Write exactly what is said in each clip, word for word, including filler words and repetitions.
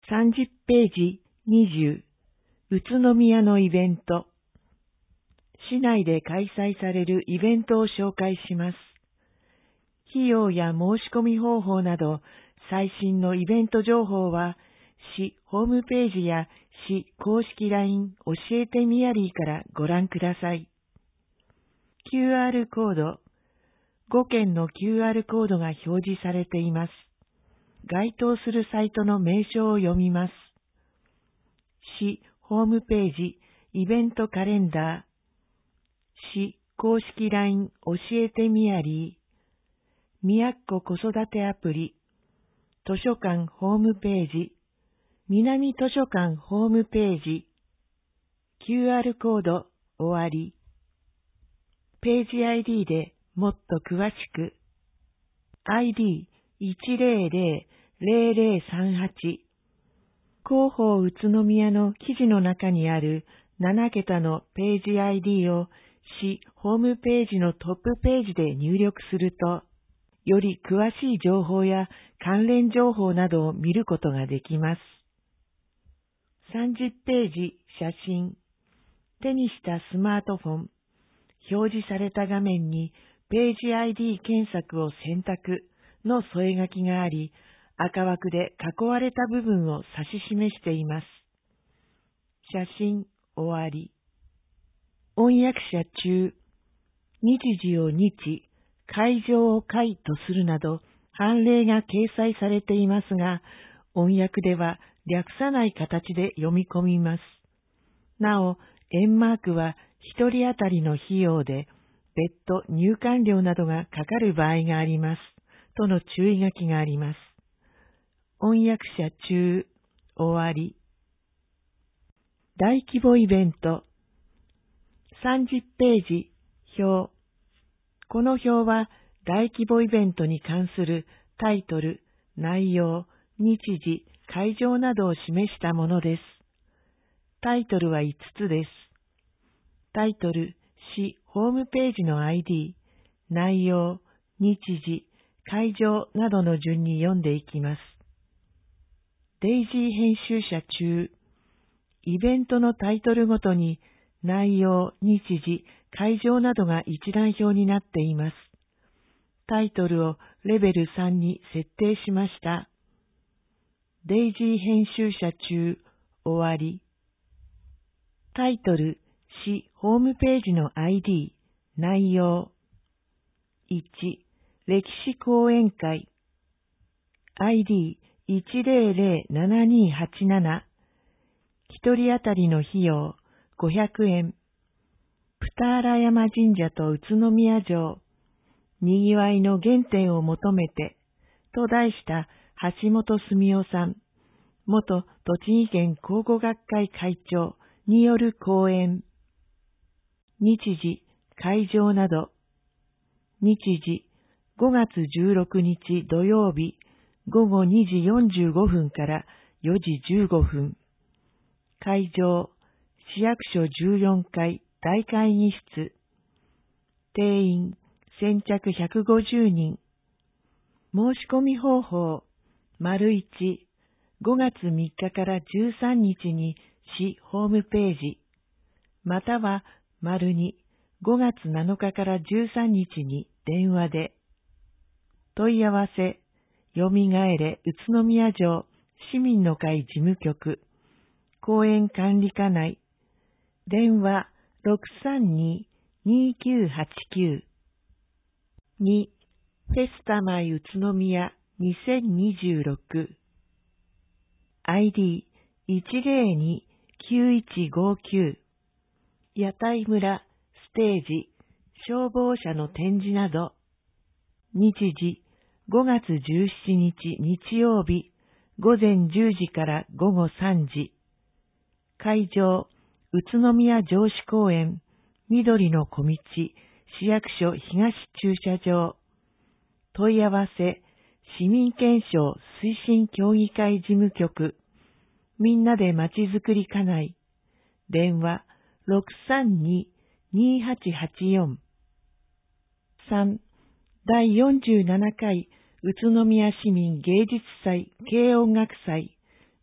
さんじゅっページにじゅう、宇都宮のイベント。市内で開催されるイベントを紹介します。費用や申し込み方法など、最新のイベント情報は、市ホームページや市公式 ライン 教えてみやりーからご覧ください。キューアール コード。ごけんの キューアール コードが表示されています。該当するサイトの名称を読みます。市ホームページイベントカレンダー、市公式 ライン 教えてみやりー、みやっこ子育てアプリ、図書館ホームページ、南図書館ホームページ、キューアール コード終わり。ページ アイディー でもっと詳しく、アイディーいちゼロゼロゼロゼロさんはち、広報宇都宮の記事の中にあるななけたのページ アイディー を市ホームページのトップページで入力すると、より詳しい情報や関連情報などを見ることができます。さんじゅっページ写真。手にしたスマートフォン。表示された画面にページ アイディー 検索を選択の添え書きがあり、赤枠で囲われた部分を指し示しています。写真終わり。音訳者中。日時を日、会場を会とするなど、判例が掲載されていますが、音訳では略さない形で読み込みます。なお、円マークは一人当たりの費用で、別途入館料などがかかる場合があります。との注意書きがあります。音訳者中、終わり。大規模イベント。さんじゅっページ、表。この表は大規模イベントに関するタイトル、内容、日時、会場などを示したものです。タイトルはいつつです。タイトル、市ホームページの アイディー、内容、日時、会場などの順に読んでいきます。デイジー編集者中、イベントのタイトルごとに内容、日時、会場などが一覧表になっています。タイトルをレベルさんに設定しました。デイジー編集者中、終わり。タイトル、市ホームページの アイディー、内容。いち、歴史講演会。アイディーいちゼロゼロななにはちなな。一人当たりの費用ごひゃくえん。二荒山神社と宇都宮城。にぎわいの原点を求めて。と題した橋本澄夫さん、元栃木県考古学会会長による講演。日時、会場など。日時、ごがつじゅうろくにち土曜日、ごごにじよんじゅうごふんからよじじゅうごふん。会場、市役所じゅうよんかい大会議室。定員、先着ひゃくごじゅうにん。申し込み方法、丸いち、ごがつみっかからじゅうさんにちに市ホームページ、または丸に、ごがつなのかからじゅうさんにちに電話で。問い合わせ、よみがえれ宇都宮城市民の会事務局、公園管理課内、電話 ろくさんに にきゅうはちきゅう。に、フェスタマイ宇都宮にせんにじゅうろく。アイディーいちゼロに きゅういちごきゅう。屋台村、ステージ、消防車の展示など。日時、ごがつじゅうしちにち日曜日、ごぜんじゅうじからごごさんじ。会場、宇都宮城址公園、緑の小道、市役所東駐車場。問い合わせ、市民憲章推進協議会事務局、みんなでまちづくり課内、電話 ろくさんに にはちはちよん。さん、だいよんじゅうななかい宇都宮市民芸術祭軽音楽祭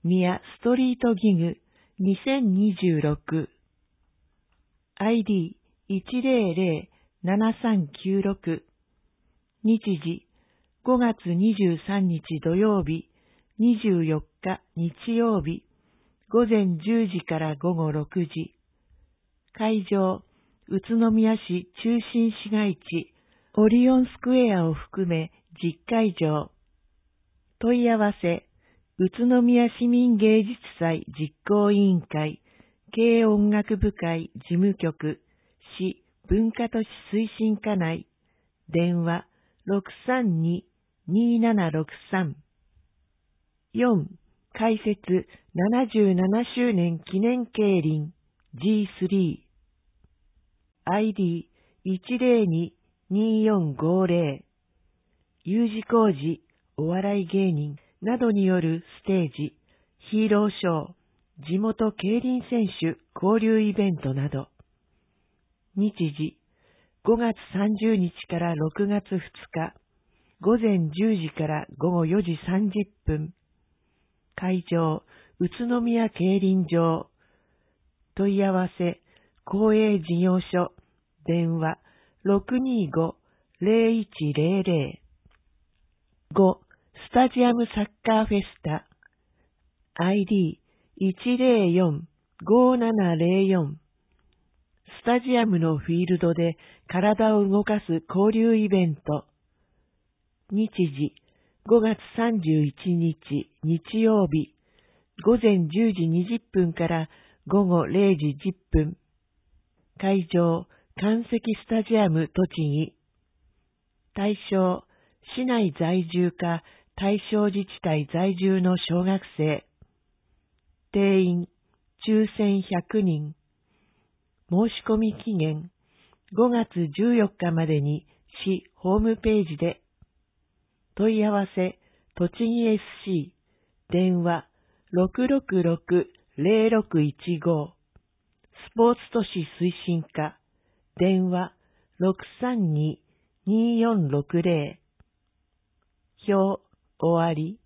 宮ストリートギグにせんにじゅうろく アイディーいちゼロゼロななさんきゅうろく 日時ごがつにじゅうさんにち土曜日にじゅうよっか日曜日午前じゅうじから午後ろくじ会場宇都宮市中心市街地オリオンスクエアを含めじゅっかいじょう問い合わせ宇都宮市民芸術祭実行委員会軽音楽部会事務局市文化都市推進課内電話 ろくさんに にーななろくさん よん. 開設ななじゅうななしゅうねん記念競輪 ジースリー アイディーいちゼロに にーよんごゼロ U 字工事お笑い芸人などによるステージ、ヒーローショー、地元競輪選手交流イベントなど。日時、ごがつさんじゅうにちからろくがつふつか、午前じゅうじから午後よじさんじゅっぷん。会場、宇都宮競輪場。問い合わせ、公営事業所、電話 ろくにーご ゼロいちゼロゼロ。ご. スタジアムサッカーフェスタ アイディーいちゼロよん ごーななゼロよん スタジアムのフィールドで体を動かす交流イベント日時ごがつさんじゅういちにち日曜日午前じゅうじにじゅっぷんから午後れいじじゅっぷん会場関石スタジアム栃木対象市内在住か対象自治体在住の小学生。定員、抽選ひゃくにん。申し込み期限、ごがつじゅうよっかまでに市ホームページで。問い合わせ、栃木 エスシー、電話 ろくろくろく ゼロろくいちご。スポーツ都市推進課、電話 ろくさんに にーよんろくゼロ。表、終わり。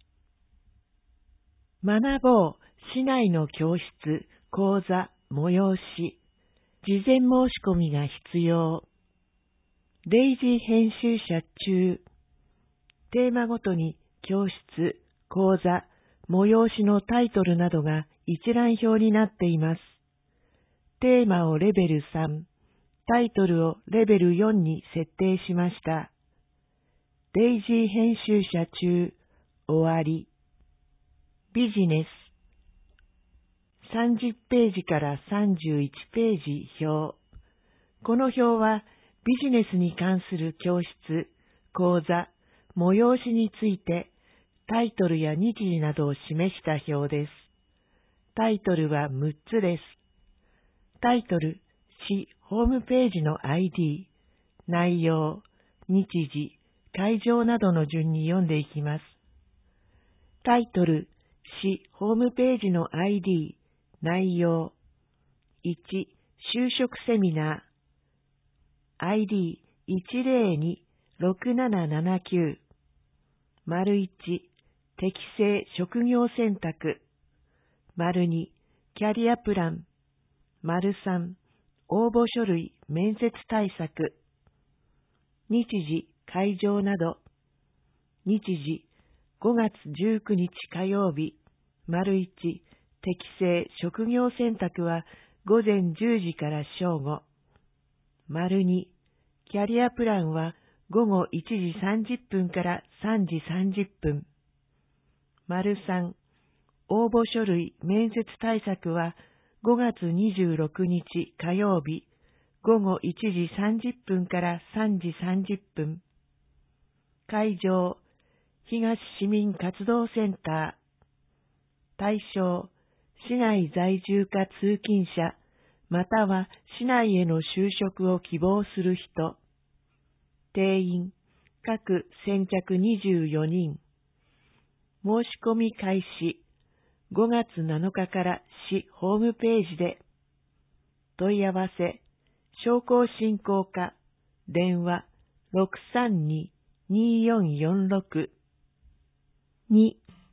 学ぼう市内の教室、講座、催し。事前申し込みが必要。デイジー編集者中。テーマごとに教室、講座、催しのタイトルなどが一覧表になっています。テーマをレベルさん、タイトルをレベルよんに設定しました。デイジー編集者中。終わり。ビジネス。さんじゅっページからさんじゅういちページ表。この表はビジネスに関する教室、講座、催しについてタイトルや日時などを示した表です。タイトルはむっつです。タイトル、市ホームページの アイディー、内容、日時、会場などの順に読んでいきます。タイトル、市ホームページの アイディー、内容。いち、就職セミナー。アイディーいちゼロに ろくななななきゅう。丸いち、適正職業選択。丸に、キャリアプラン。丸さん、応募書類面接対策。日時、会場など。日時、ごがつじゅうくにち火曜日。丸いち、適正職業選択は午前じゅうじから正午。丸に、キャリアプランは午後いちじさんじゅっぷんからさんじさんじゅっぷん。丸さん、応募書類面接対策はごがつにじゅうろくにち火曜日。午後いちじさんじゅっぷんからさんじさんじゅっぷん。会場、東市民活動センター。対象、市内在住か通勤者、または市内への就職を希望する人。定員、各先着にじゅうよにん。申し込み開始、ごがつなのかから市ホームページで。問い合わせ、商工振興課、電話 ろくさんに にーよんよんろく。に.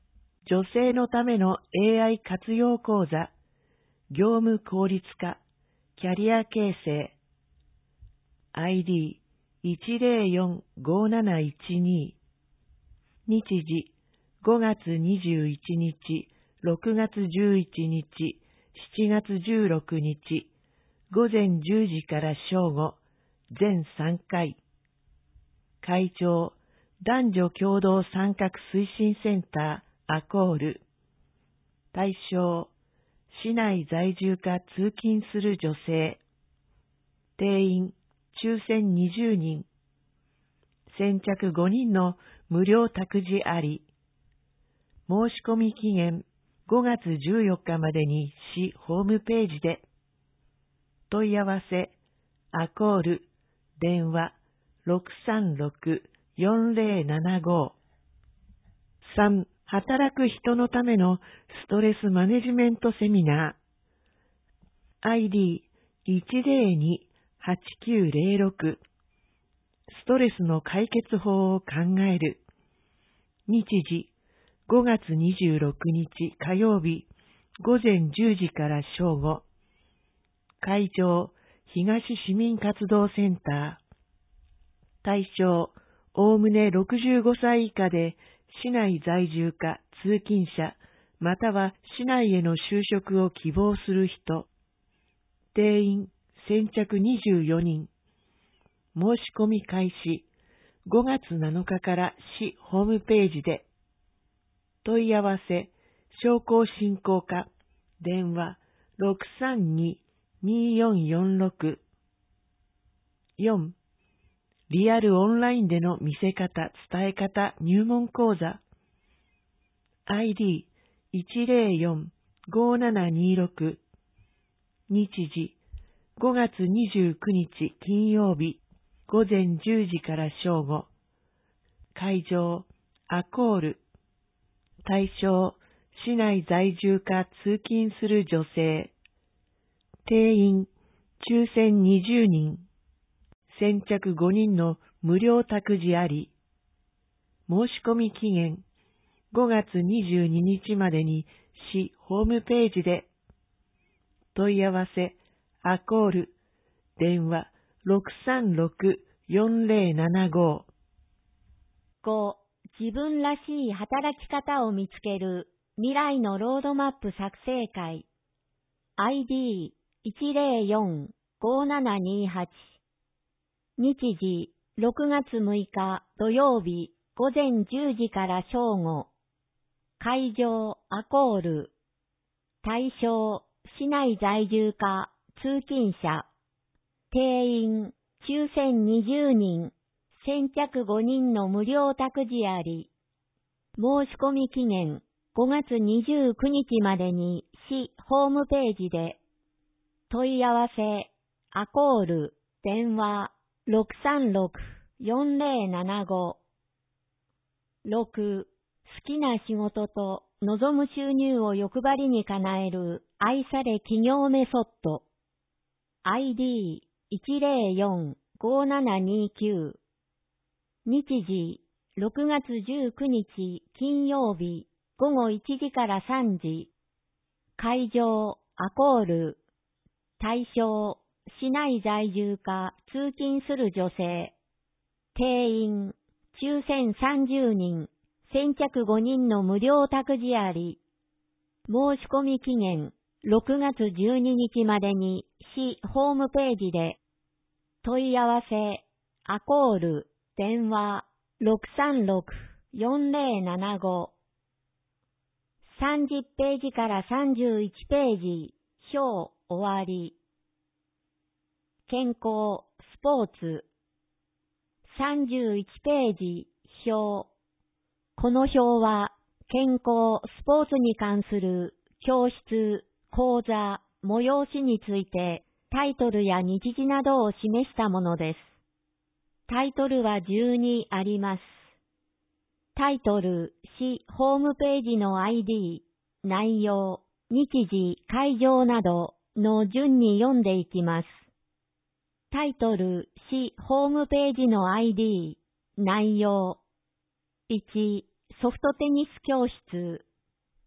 女性のための エーアイ 活用講座、業務効率化、キャリア形成、アイディーいちゼロよんごなないちに、日時ごがつにじゅういちにち、ろくがつじゅういちにち、しちがつじゅうろくにち、午前じゅうじから正午、全さんかい。会長、男女共同参画推進センター、アコール。対象、市内在住か通勤する女性。定員、抽選にじゅうにん。先着ごにんの無料託児あり。申し込み期限ごがつじゅうよっかまでに市ホームページで。問い合わせ、アコール、電話 ろくさんろくよんゼロななご。さん、働く人のためのストレスマネジメントセミナー。アイディーいちゼロにはちきゅうゼロろく。ストレスの解決法を考える。日時、ごがつにじゅうろくにち火曜日、午前じゅうじから正午。会場、東市民活動センター。対象、おおむねろくじゅうごさい以下で、市内在住か通勤者、または市内への就職を希望する人。定員、先着にじゅうよにん。申し込み開始、ごがつなのかから市ホームページで。問い合わせ、商工振興課、電話 ろくさんにによんよんろく。よん、リアルオンラインでの見せ方、伝え方、入門講座。アイディーいちゼロよんごななにろく。日時、ごがつにじゅうくにち金曜日、午前じゅうじから正午。会場、アコール。対象、市内在住か通勤する女性。定員、抽選にじゅうにん。先着ごにんの無料託児あり。申し込み期限、ごがつにじゅうににちまでに市ホームページで。問い合わせ、アコール、電話 ろくさんろくよんゼロななご。 ご、自分らしい働き方を見つける未来のロードマップ作成会。アイディーいちゼロよんごななにはち。日時、ろくがつむいか土曜日、午前じゅうじから正午。会場、アコール。対象、市内在住か通勤者。定員、抽選にじゅうにん。先着ごにんの無料託児あり。申し込み期限、ごがつにじゅうくにちまでに市ホームページで。問い合わせ、アコール、電話 ろくさんろくよんゼロななご。ろく、好きな仕事と望む収入を欲張りに叶える愛され企業メソッド。アイディーいちゼロよんごななにきゅう。日時、ろくがつじゅうくにち金曜日、午後いちじからさんじ。会場、アコール。対象、市内在住か通勤する女性。定員、抽選さんじゅうにん。先着ごにんの無料託児あり。申し込み期限、ろくがつじゅうににちまでに市ホームページで。問い合わせ、アコール、電話 ろくさんろくよんゼロななご。さんじゅっページからさんじゅういちページ、表終わり。健康、スポーツ。さんじゅういちページ、表。この表は、健康、スポーツに関する教室、講座、催しについて、タイトルや日時などを示したものです。タイトルはじゅうにあります。タイトル、市ホームページの アイディー、内容、日時、会場などの順に読んでいきます。タイトル、市ホームページの アイディー、内容。いち、ソフトテニス教室。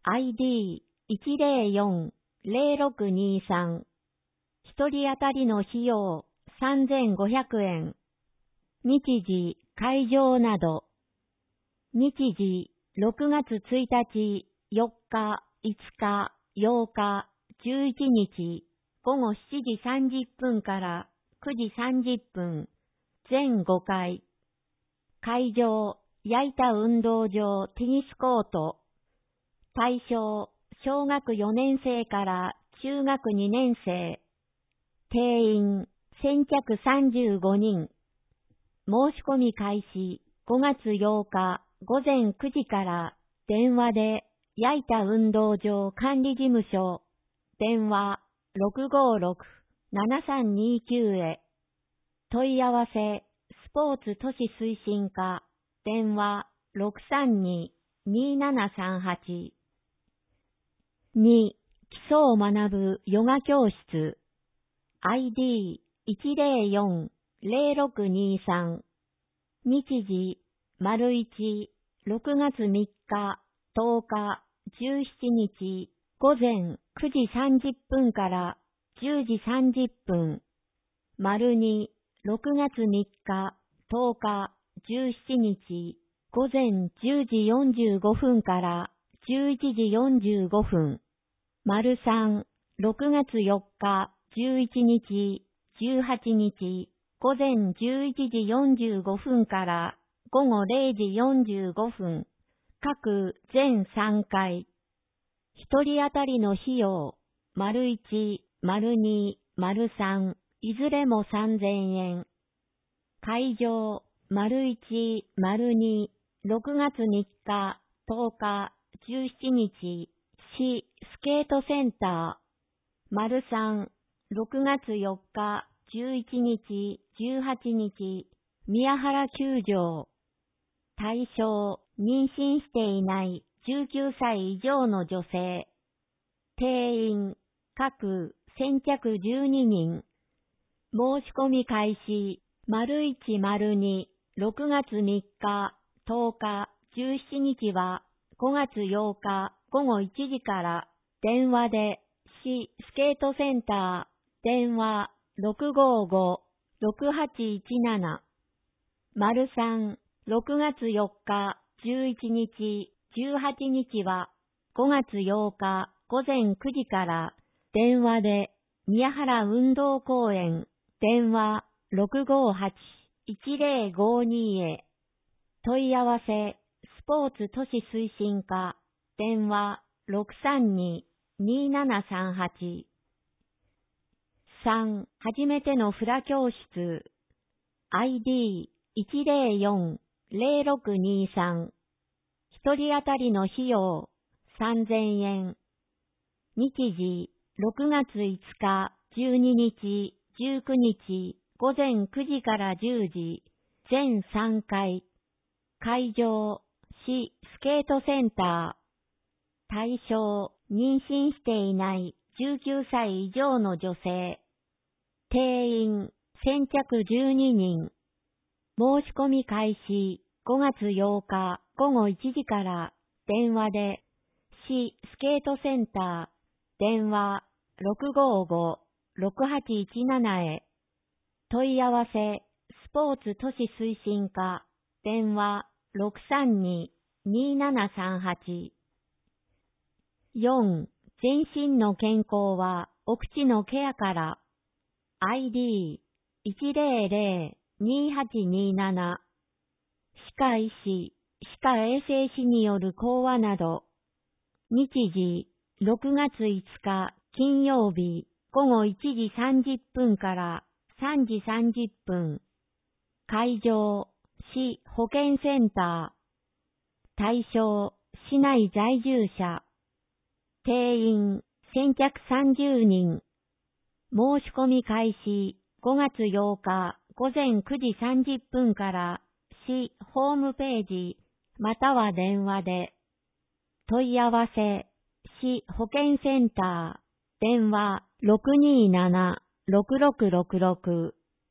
アイディーいちゼロよんゼロろくにさん。一人当たりの費用さんぜんごひゃくえん。日時、会場など。日時、ろくがつついたち、よっか、いつか、ようか、じゅういちにち、ごごしちじさんじゅっぷんからくじさんじゅっぷん。全ごかい。会場、矢板運動場テニスコート。対象、小学よねんせいから中学にねんせい。定員、先着さんじゅうごにん。申し込み開始、ごがつようかごぜんくじから電話で矢板運動場管理事務所、電話 ろくごろくななさんにきゅう へ。問い合わせ、スポーツ都市推進課、電話 ろくさんににななさんはち。に. 基礎を学ぶヨガ教室。アイディーいちゼロよんゼロろくにさん。日時、丸一、ろくがつみっか、とおか、じゅうしちにち、午前くじさんじゅっぷんからじゅうじさんじゅっぷん。丸二、ろくがつみっか、とおか、じゅうしちにち、午前じゅうじよんじゅうごふんからじゅういちじよんじゅうごふん。丸三、ろくがつよっか、じゅういちにち、じゅうはちにち、午前じゅういちじよんじゅうごふんからごごれいじよんじゅうごふん。各全さんかい。一人当たりの費用、丸一、丸二、丸三、いずれもさんぜんえん。会場、丸一、丸二、ろくがつみっか、とおか、じゅうしちにち、市スケートセンター。丸三、ろくがつよっか、じゅういちにち、じゅうはちにち、宮原球場。対象、妊娠していないじゅうきゅうさい以上の女性。定員、各先着じゅうににん。申し込み開始、丸一丸二、ろくがつみっか、とおか、じゅうしちにちはごがつようかごごいちじから電話で市スケートセンター、電話 ろくごごろくはちいちなな。丸三、ろくがつよっか、じゅういちにち、じゅうはちにちはごがつようかごぜんくじから電話で宮原運動公園、電話 ろくごはちいちゼロごに へ。問い合わせ、スポーツ都市推進課、電話 ろくさんににななさんはち。さん. 初めてのフラ教室。アイディーいちゼロよんゼロろくにさん。一人当たりの費用さんぜんえん。日時、ろくがついつか、じゅうににち、じゅうくにち、午前くじからじゅうじ、全さんかい。会場、市スケートセンター。対象、妊娠していないじゅうきゅうさい以上の女性。定員、先着じゅうににん。申し込み開始、ごがつようかごごいちじから電話で、市スケートセンター、電話 ろくごごろくはちいちなな へ。問い合わせ、スポーツ都市推進課、電話ろくさんににななさんはち。よん. 全身の健康はお口のケアから。アイディーいちゼロゼロにはちになな。歯科医師、歯科衛生士による講話など。日時、ろくがついつか金曜日、ごごいちじさんじゅっぷんからさんじさんじゅっぷん。会場、市保健センター。対象、市内在住者。定員、先着さんじゅうにん。申し込み開始、ごがつようかごぜんくじさんじゅっぷんから市ホームページまたは電話で。問い合わせ、市保健センター、電話 ろくにななろくろくろくろく。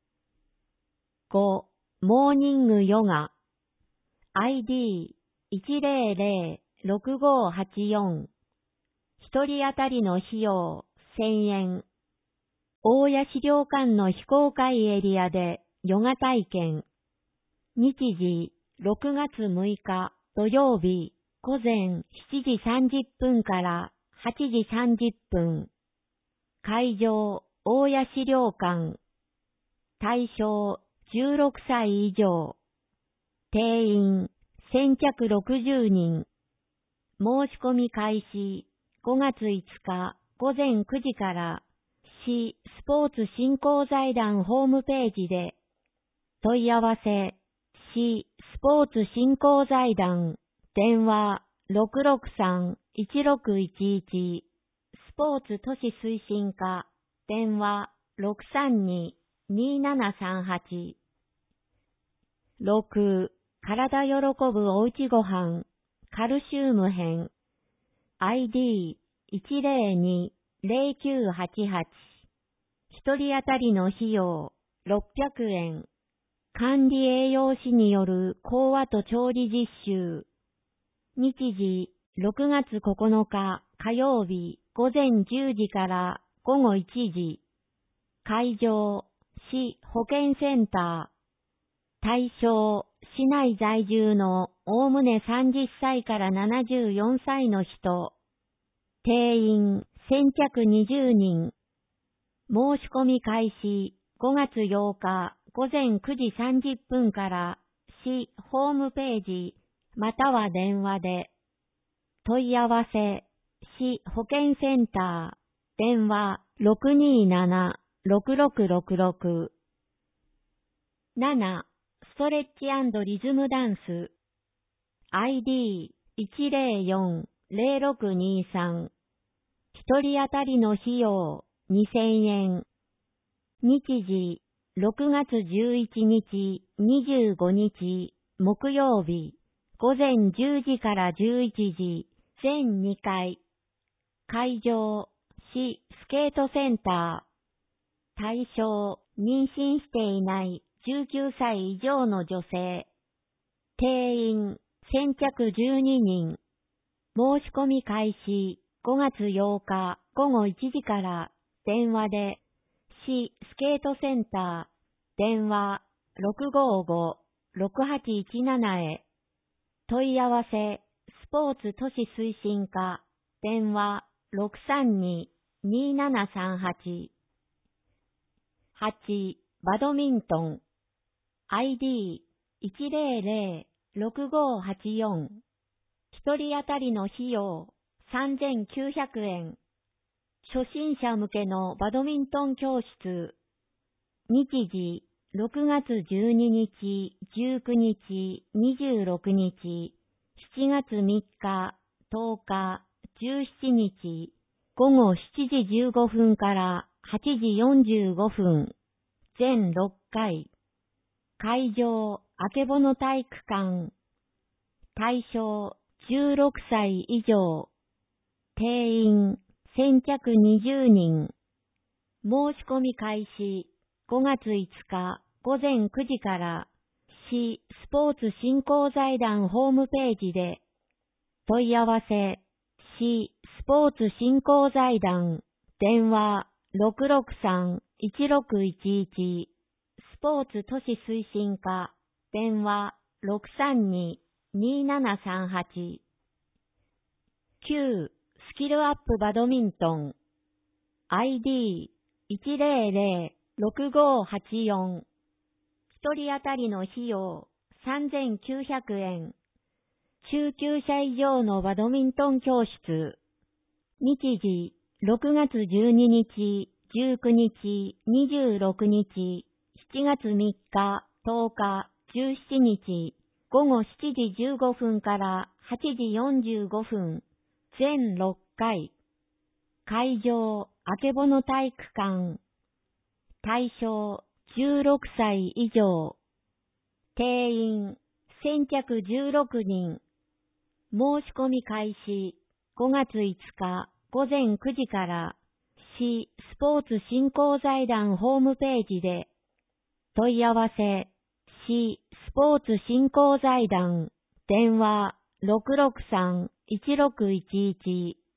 ご. モーニングヨガ。アイディーいちゼロゼロろくごはちよん一人当たりの費用せんえん。大谷資料館の非公開エリアでヨガ体験。日時ろくがつむいか土曜日午前しちじさんじゅっぷんからはちじさんじゅっぷん。会場大谷資料館。対象じゅうろくさい以上。定員先着ろくじゅうにん。申し込み開始ごがついつか午前くじから市スポーツ振興財団ホームページで問い合わせ市スポーツ振興財団電話 ろくろくさん いちろくいちいち スポーツ都市推進課電話 ろくさんに にーななさんはち ろく体喜ぶおうちごはんカルシウム編 アイディーいちぜろに ぜろきゅうはちはち 一人当たりの費用ろっぴゃくえん管理栄養士による講話と調理実習日時ろくがつここのか火曜日午前じゅうじから午後いちじ会場市保健センター対象市内在住のおおむねさんじゅっさいからななじゅうよんさいの人定員先着にじゅうにん申し込み開始ごがつようか午前くじさんじゅっぷんから市ホームページまたは電話で問い合わせ市保健センター電話 ろくにーなな ろくろくろくろく ななストレッチ&リズムダンス アイディーいちぜろよん ぜろろくにーさん 一人当たりの費用にせんえん日時ろくがつじゅういちにちにじゅうごにち木曜日午前じゅうじからじゅういちじ全にかい会場市スケートセンター対象妊娠していないじゅうきゅうさい以上の女性定員先着じゅうににん申し込み開始ごがつようか午後いちじから電話で市スケートセンター電話 ろくごご ろくはちいちなな へ問い合わせスポーツ都市推進課電話 ろくさんに にーななさんはち はちバドミントン アイディーいちぜろぜろ ろくごはちよん 一人当たりの費用さんぜんきゅうひゃくえん初心者向けのバドミントン教室日時ろくがつじゅうににち、じゅうくにち、にじゅうろくにち、しちがつみっか、とおか、じゅうしちにち、午後しちじじゅうごふんからはちじよんじゅうごふん、全ろっかい。会場、あけぼの体育館。対象、じゅうろくさい以上。定員、先着にじゅうにん。申し込み開始、ごがついつか午前くじから市スポーツ振興財団ホームページで問い合わせ市スポーツ振興財団電話 ろくろくさん いちろくいちいち スポーツ都市推進課電話 ろくさんに にーななさんはち きゅうスキルアップバドミントン アイディーいちぜろぜろ ろくごはちよん 一人当たりの費用さんぜんきゅうひゃくえん中級者以上のバドミントン教室日時ろくがつじゅうににち、じゅうくにち、にじゅうろくにち、しちがつみっか、とおか、じゅうしちにち午後しちじじゅうごふんからはちじよんじゅうごふん全ろっかい会場あけぼの体育館対象じゅうろくさい以上定員先着じゅうろくにん申し込み開始ごがついつか午前くじから市スポーツ振興財団ホームページで問い合わせ市スポーツ振興財団電話 ろくろくさん いちろくいちいち ス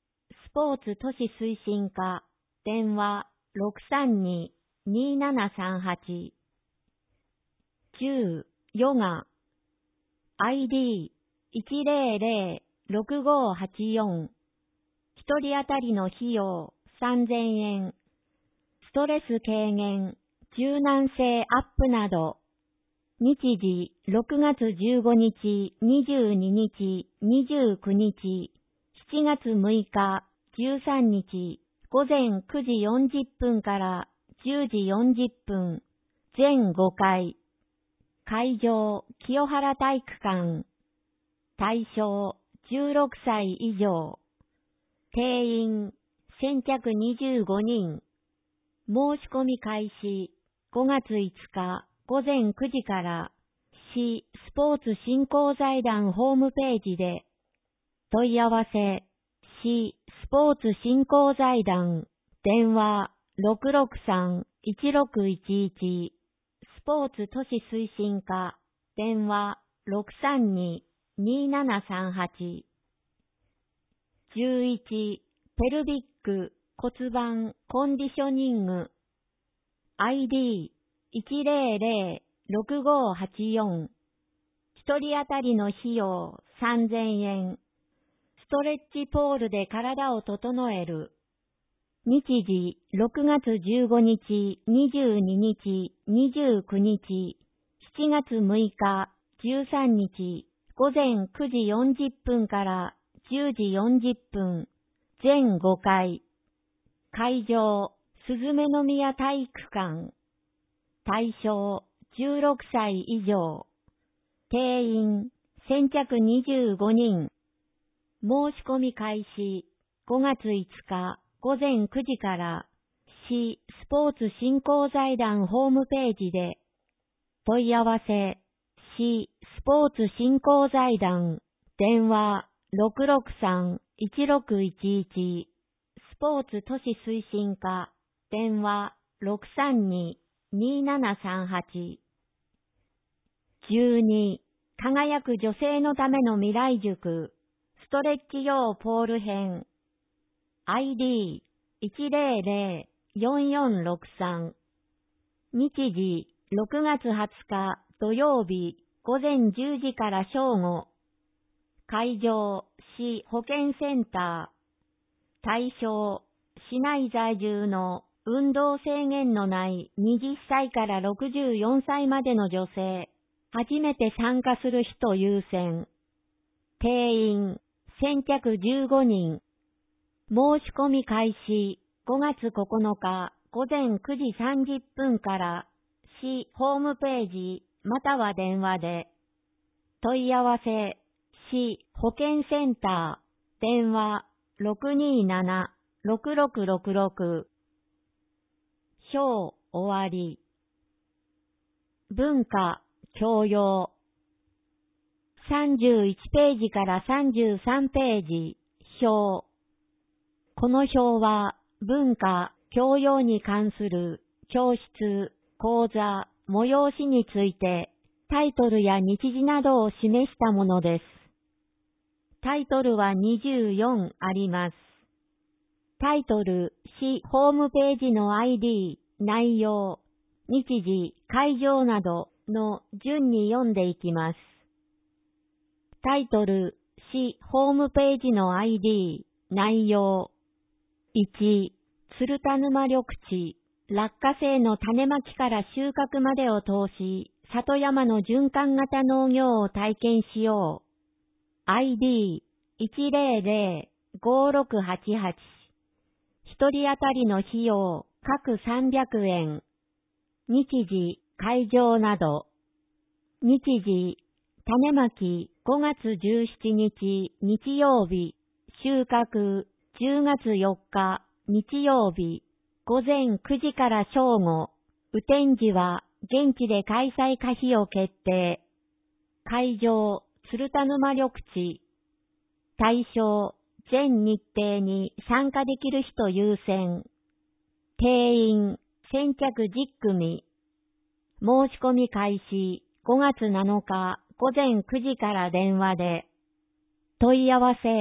ポーツ都市推進課、電話 ろくさんに にーななさんはち。じゅう、ヨガ、アイディー いちゼロゼロ ろくごはちよん。一人当たりの費用さんぜんえん。ストレス軽減、柔軟性アップなど。日時ろくがつじゅうごにち、にじゅうににち、にじゅうくにち、しちがつむいか、じゅうさんにち、ごぜんくじよんじゅっぷんからじゅうじよんじゅっぷん、全ごかい。会場、清原体育館。対象、じゅうろくさい以上。定員、先着にじゅうごにん。申し込み開始、ごがついつかごぜんくじから、市スポーツ振興財団ホームページで。問い合わせ、市スポーツ振興財団、電話 ろくろくさん いちろくいちいち。スポーツ都市推進課、電話 ろくさんに にーななさんはち。じゅういち、ペルビック骨盤コンディショニング、アイディー いちゼロゼロ ろくごはちよん。一人当たりの費用さんぜんえん。ストレッチポールで体を整える。日時ろくがつじゅうごにち、にじゅうににち、にじゅうくにち、しちがつむいか、じゅうさんにち、ごぜんくじよんじゅっぷんからじゅうじよんじゅっぷん、全ごかい。会場、すずめの宮体育館。対象、じゅうろくさい以上。定員、先着にじゅうごにん。申し込み開始、ごがついつかごぜんくじから、市スポーツ振興財団ホームページで。問い合わせ、市スポーツ振興財団、電話 ろくろくさん いちろくいちいち。スポーツ都市推進課、電話 ろくさんに にーななさんはち。じゅうに、輝く女性のための未来塾、ストレッチ用ポール編、アイディー いちゼロゼロ よんよんろくさん。日時ろくがつはつか土曜日ごぜんじゅうじから正午。会場、市保健センター。対象、市内在住の運動制限のないはたちからろくじゅうよんさいまでの女性。初めて参加する人優先。定員、先着じゅうごにん。申し込み開始、ごがつここのかごぜんくじさんじゅっぷんから、市ホームページまたは電話で。問い合わせ、市保健センター、電話 ろくにーなな ろくろくろくろく。表終わり。文化、教養。さんじゅういちページからさんじゅうさんページ、表。この表は文化、教養に関する教室、講座、催しについてタイトルや日時などを示したものです。タイトルはにじゅうよんあります。タイトル、市ホームページの アイディー、内容、日時、会場などの順に読んでいきます。タイトル、市ホームページの アイディー、内容。いち、鶴田沼緑地、落花生の種まきから収穫までを通し、里山の循環型農業を体験しよう。アイディー いちゼロゼロ ごろくはちはち。一人当たりの費用、各さんびゃくえん。日時、会場など。日時、種まきごがつじゅうしちにち日曜日、収穫じゅうがつよっか日曜日、ごぜんくじから正午。雨天時は現地で開催可否を決定。会場、鶴田沼緑地。対象、全日程に参加できる人優先。定員、先着じゅっくみ。申し込み開始、ごがつなのかごぜんくじから電話で。問い合わせ、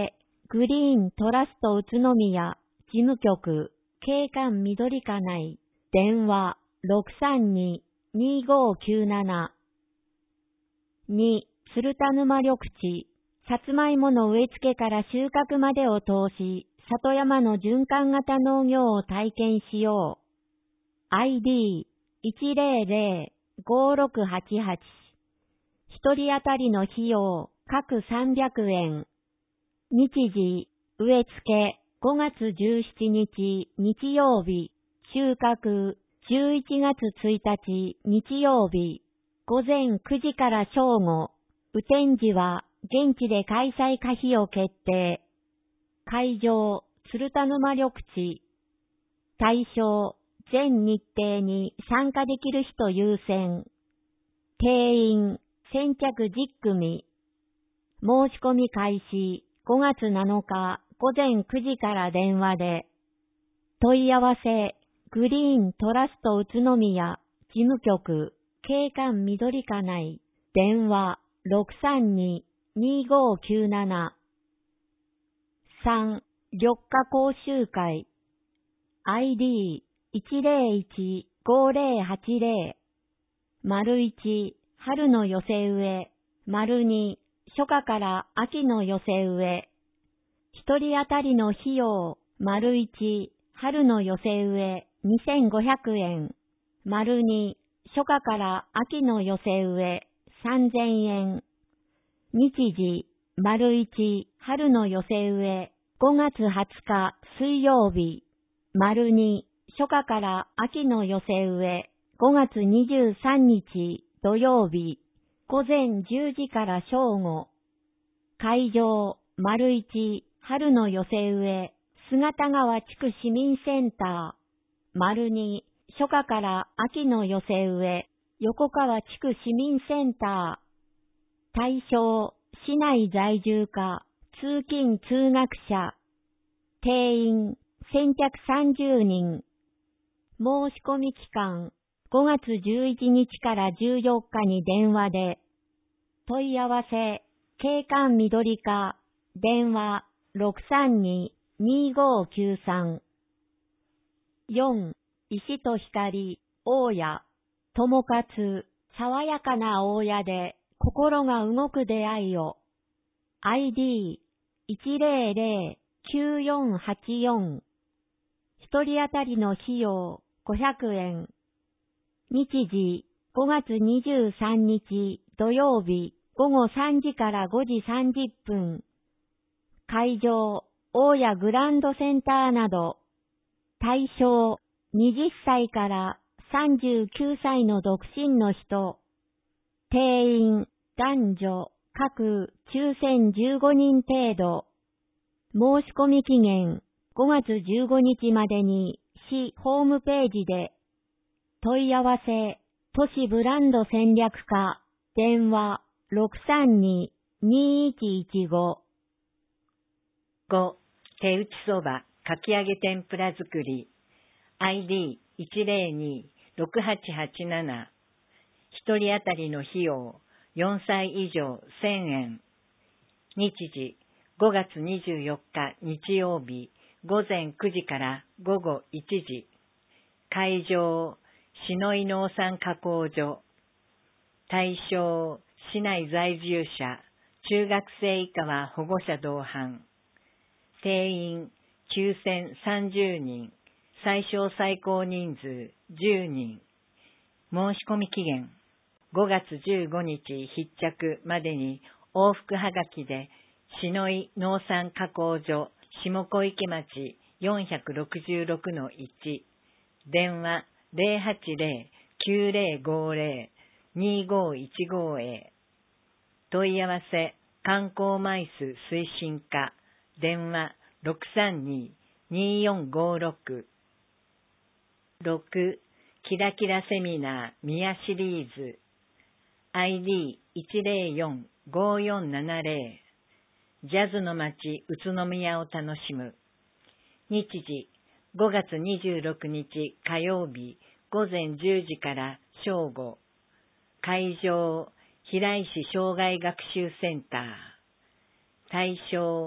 グリーントラスト宇都宮事務局警官緑課内電話 ろくさんに にごきゅうなな。に、鶴田沼緑地、さつまいもの植え付けから収穫までを通し、里山の循環型農業を体験しよう。アイディーいちゼロゼロ ごろくはちはち。一人当たりの費用、各さんびゃくえん。日時、植え付け、ごがつじゅうしちにち、日曜日、収穫、じゅういちがつついたち、日曜日、午前くじから正午、雨天時は、現地で開催可否を決定。会場、鶴田沼緑地。対象、全日程に参加できる人優先。定員、先着じゅっくみ。申し込み開始、ごがつなのか午前くじから電話で。問い合わせ、グリーントラスト宇都宮、事務局、警官緑課内、電話 ろくさんに にごきゅうなな。さん、緑化講習会。アイディーいちゼロいち ごゼロはちゼロ。丸いち、春の寄せ植え。丸に、初夏から秋の寄せ植え。一人当たりの費用、丸いち、春の寄せ植え、にせんごひゃくえん。丸に、初夏から秋の寄せ植え、さんぜんえん。日時、丸いち、春の寄せ植え、ごがつはつか水曜日。丸に、初夏から秋の寄せ植え、ごがつにじゅうさんにち土曜日。午前じゅうじから正午。会場、丸いち、春の寄せ植え、姿川地区市民センター。丸に、初夏から秋の寄せ植え、横川地区市民センター。対象、市内在住か、通勤通学者。定員、先着さんじゅうにん。申し込み期間、ごがつじゅういちにちからじゅうよっかに電話で。問い合わせ、警官緑課、電話 ろくさんに にごきゅうさん。よん、石と光、大家、友活、爽やかな大家で心が動く出会いを。アイディーいちゼロゼロ きゅうよんはちよん。一人当たりの費用ごひゃくえん。日時ごがつにじゅうさんにち土曜日ごごさんじからごじさんじゅっぷん。会場、大家グランドセンターなど。対象、はたちからさんじゅうきゅうさいの独身の人。定員、男女、各抽選じゅうごにん程度。申し込み期限、ごがつじゅうごにちまでに、市ホームページで。問い合わせ、都市ブランド戦略課、電話、ろくさんに にいちいちご。 ご、手打ちそば、かき揚げ天ぷら作り。アイディーいちゼロに ろくはちはちなな。一人当たりの費用、よんさい以上せんえん。日時、ごがつにじゅうよっか日曜日、午前くじから午後いちじ。会場、篠井農産加工所。対象、市内在住者、中学生以下は保護者同伴。定員、抽選さんじゅうにん。最小最高人数じゅうにん。申し込み期限、ごがつじゅうごにち必着までに往復はがきで、篠井農産加工所下小池町 よんろくろくのいち。電話 ゼロはちゼロ きゅうゼロごゼロ にごいちご へ。問い合わせ、観光マイス推進課、電話 ろくさんに によんごろく。ろく、キラキラセミナー宮シリーズ。アイディーいちゼロよん ごよんななゼロ。ジャズの街宇都宮を楽しむ。日時、ごがつにじゅうろくにち火曜日午前じゅうじから正午。会場、平石障害学習センター。対象、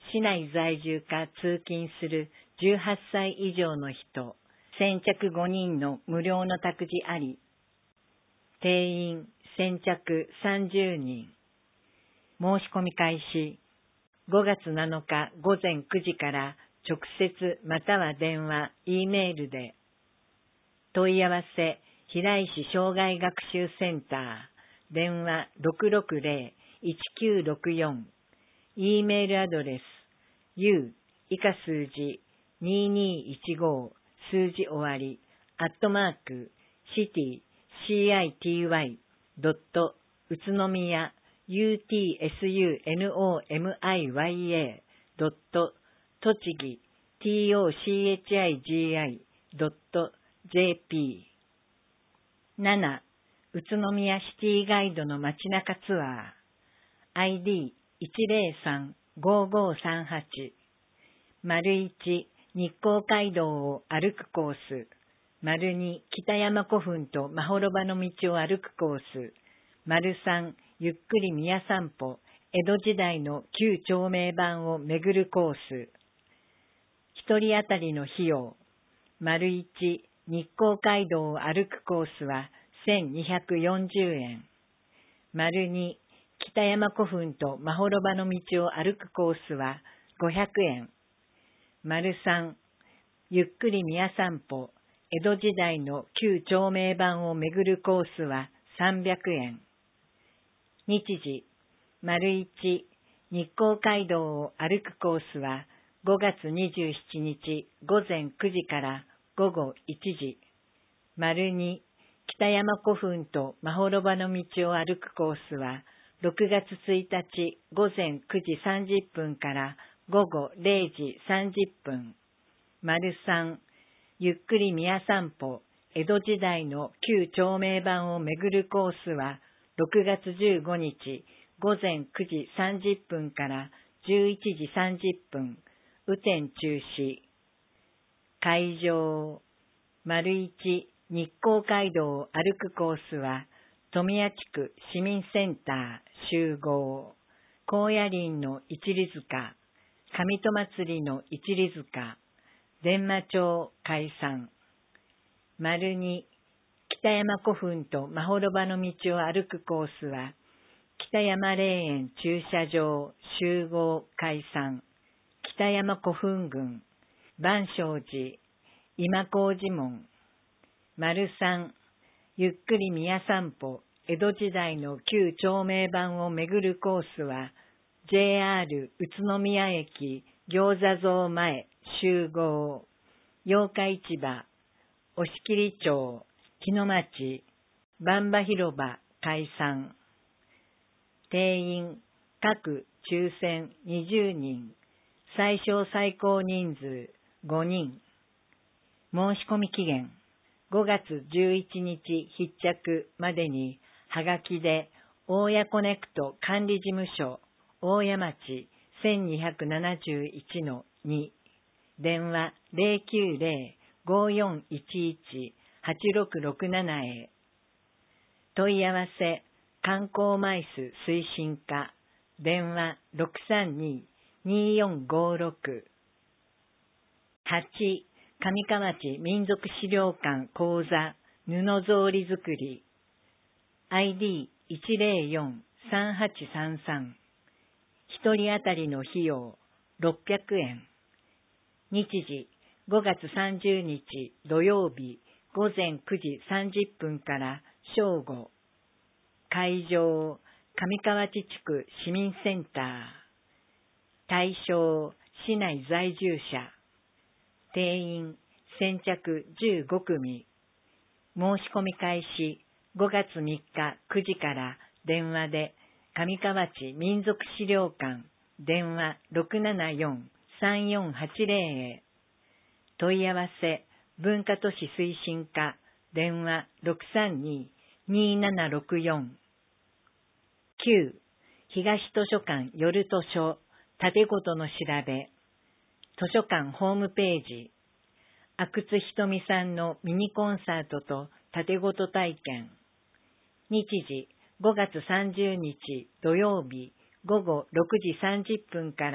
市内在住か通勤するじゅうはっさい以上の人、先着ごにんの無料の託児あり。定員先着さんじゅうにん。申し込み開始。ごがつなのかごぜんくじから直接または電話、Eメールで。問い合わせ、平石障害学習センター、電話 ろくろくぜろ いちきゅうろくよん、Eメールアドレス、u 以下数字ににいちご数字終わり、アットマーク、シティ、city、ドット、宇都宮、utsunomiya、ドット、栃木、tochigi、ドット、jp。なな、宇都宮シティガイドの街中ツアー、アイディーいちぜろさん ごごさんはち、丸いち、日光街道を歩くコース、丸に、北山古墳とまほろばの道を歩くコース、丸さん、ゆっくり宮散歩、江戸時代の旧町名版を巡るコース。一人当たりの費用、丸いち、日光街道を歩くコースはせんにひゃくよんじゅうえん。丸に、北山古墳とまほろばの道を歩くコースはごひゃくえん。丸さん、ゆっくり宮散歩、江戸時代の旧町名版を巡るコースはさんびゃくえん。日時、丸いち、日光街道を歩くコースはごがつにじゅうしちにちごぜんくじからごごいちじ。丸に、北山古墳とまほろばの道を歩くコースはろくがつついたちごぜんくじさんじゅっぷんからごごれいじさんじゅっぷん。丸さん、ゆっくり宮散歩、江戸時代の旧町名版を巡るコースはろくがつじゅうごにちごぜんくじさんじゅっぷんからじゅういちじさんじゅっぷん、雨天中止。会場、丸いち、日光街道を歩くコースは、富谷地区市民センター集合、高野林の一里塚、上戸祭りの一里塚、伝馬町解散。丸に、北山古墳とまほろばの道を歩くコースは、北山霊園駐車場集合解散。北山古墳群、万象寺、今小路門。丸さん、ゆっくり宮散歩、江戸時代の旧町名版を巡るコースは、ジェイアール 宇都宮駅餃子像前集合、八日市場、押切町、日野町、万場広場解散。定員、各抽選にじゅうにん、最小最高人数ごにん。申し込み期限、ごがつじゅういちにち必着までに、はがきで、大谷コネクト管理事務所、大谷町 せんにひゃくななじゅういちのに、電話 ゼロきゅうゼロ ごよんいちいち はちろくろくなな へ。問い合わせ、観光マイス推進課、電話 ろくさんに によんごろく。はち、上河内民族資料館講座布草履作り アイディーいちぜろよん さんはちさんさん。一人当たりの費用ろっぴゃくえん。日時ごがつさんじゅうにち土曜日ごぜんくじさんじゅっぷんから正午。会場、上河内地区市民センター。対象、市内在住者。定員、先着じゅうごくみ。申し込み開始、ごがつみっかくじから電話で、上河内民族資料館、電話 ろくななよん さんよんはちゼロ へ。問い合わせ、文化都市推進課、電話 ろくさんに にななろくよん。きゅう、東図書館夜図書、建ごとの調べ。図書館ホームページ。阿久津ひとみさんのミニコンサートと建ごと体験。日時、ごがつさんじゅうにち土曜日午後ろくじさんじゅっぷんから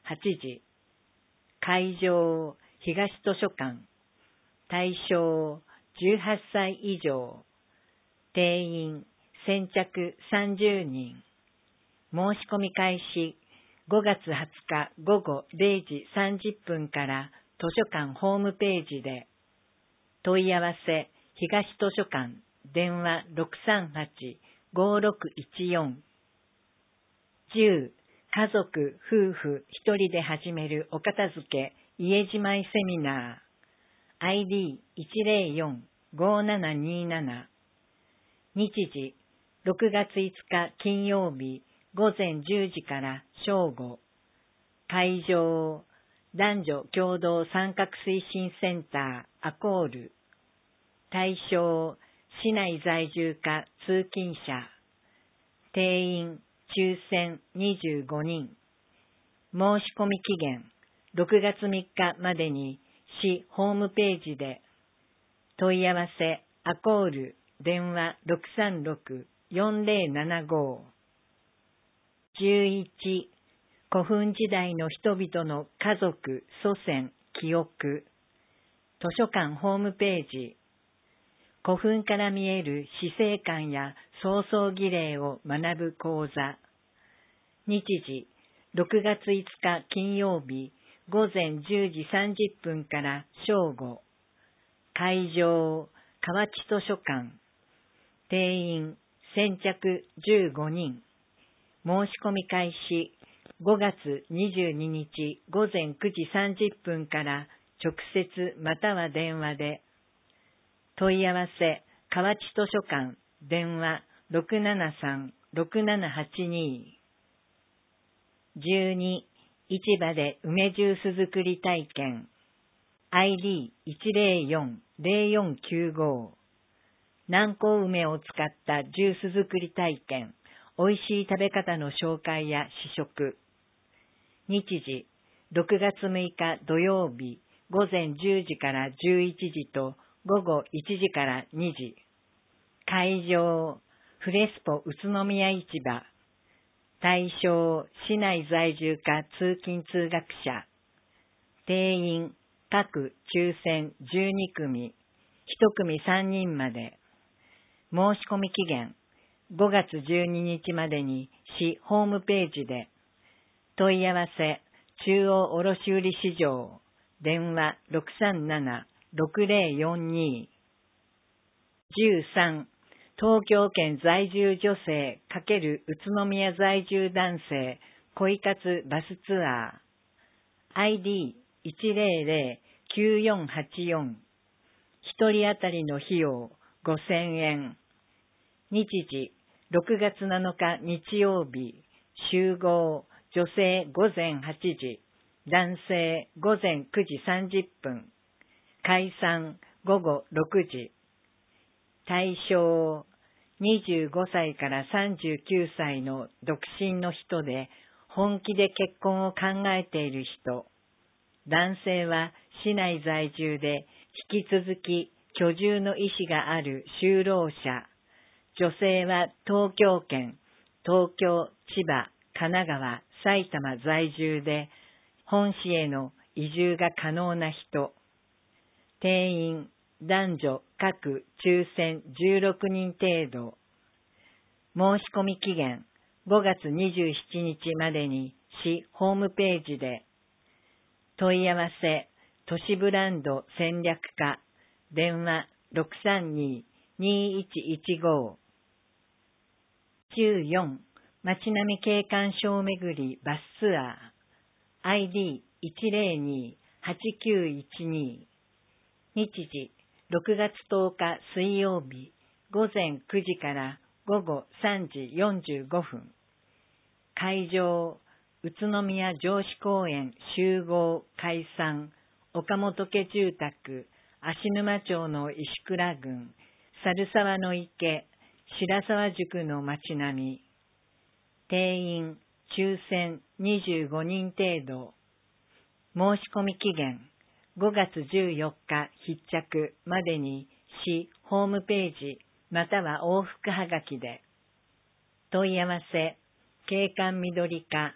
はちじ、会場東図書館、対象じゅうはっさい以上、定員先着さんじゅうにん、申し込み開始ごがつはつかごごれいじさんじゅっぷんから図書館ホームページで、問い合わせ東図書館電話 ろくさんはち ごろくいちよん。じゅう家族夫婦一人で始めるお片付け家じまいセミナー アイディーいちぜろよん ごななになな。日時ろくがついつか金曜日ごぜんじゅうじから正午。会場男女共同参画推進センターアコール。対象市内在住か通勤者。定員抽選にじゅうごにん。申し込み期限ろくがつみっかまでに市ホームページで。問い合わせアコール電話 ろくさんろく よんぜろななご。じゅういち古墳時代の人々の家族、祖先、記憶。図書館ホームページ。古墳から見える死生観や葬送儀礼を学ぶ講座。日時ろくがついつか金曜日ごぜんじゅうじさんじゅっぷんから正午。会場河内図書館。定員先着じゅうごにん。申し込み開始ごがつにじゅうににちごぜんくじさんじゅっぷんから直接または電話で。問い合わせ河内図書館電話 ろくななさん ろくななはちに。じゅうに市場で梅ジュース作り体験 アイディーいちぜろよん ぜろよんきゅうご。南高梅を使ったジュース作り体験、おいしい食べ方の紹介や試食。日時ろくがつむいか土曜日ごぜんじゅうじからじゅういちじとごごいちじからにじ。会場フレスポ宇都宮市場。対象市内在住か通勤通学者。定員各抽選じゅうにくみ、いちくみさんにんまで。申し込み期限ごがつじゅうににちまでに市ホームページで。問い合わせ中央卸売市場電話 ろくさんなな ろくぜろよんに。じゅうさん東京圏在住女性×宇都宮在住男性恋活バスツアー アイディーいちぜろぜろきゅうよんはちよん。一人当たりの費用ごせんえん。日時ろくがつなのか日曜日。集合女性ごぜんはちじ、男性ごぜんくじさんじゅっぷん。解散ごごろくじ。対象にじゅうごさいからさんじゅうきゅうさいの独身の人で本気で結婚を考えている人。男性は市内在住で引き続き居住の意思がある就労者。女性は東京圏、東京、千葉、神奈川、埼玉在住で本市への移住が可能な人。定員男女各抽選じゅうろくにん程度。申し込み期限ごがつにじゅうしちにちまでに市ホームページで。問い合わせ都市ブランド戦略課電話 ろくさんに にいちいちご。じゅうよん街並み景観賞めぐりバスツアー アイディーいちぜろに はちきゅういちに。日時ろくがつとおか水曜日ごぜんくじからごごさんじよんじゅうごふん。会場宇都宮城址公園集合解散岡本家住宅芦沼町の石倉郡猿沢の池白沢宿の町並み。定員抽選にじゅうごにん程度。申し込み期限ごがつじゅうよっか必着までに市ホームページまたは往復はがきで。問い合わせ景観緑課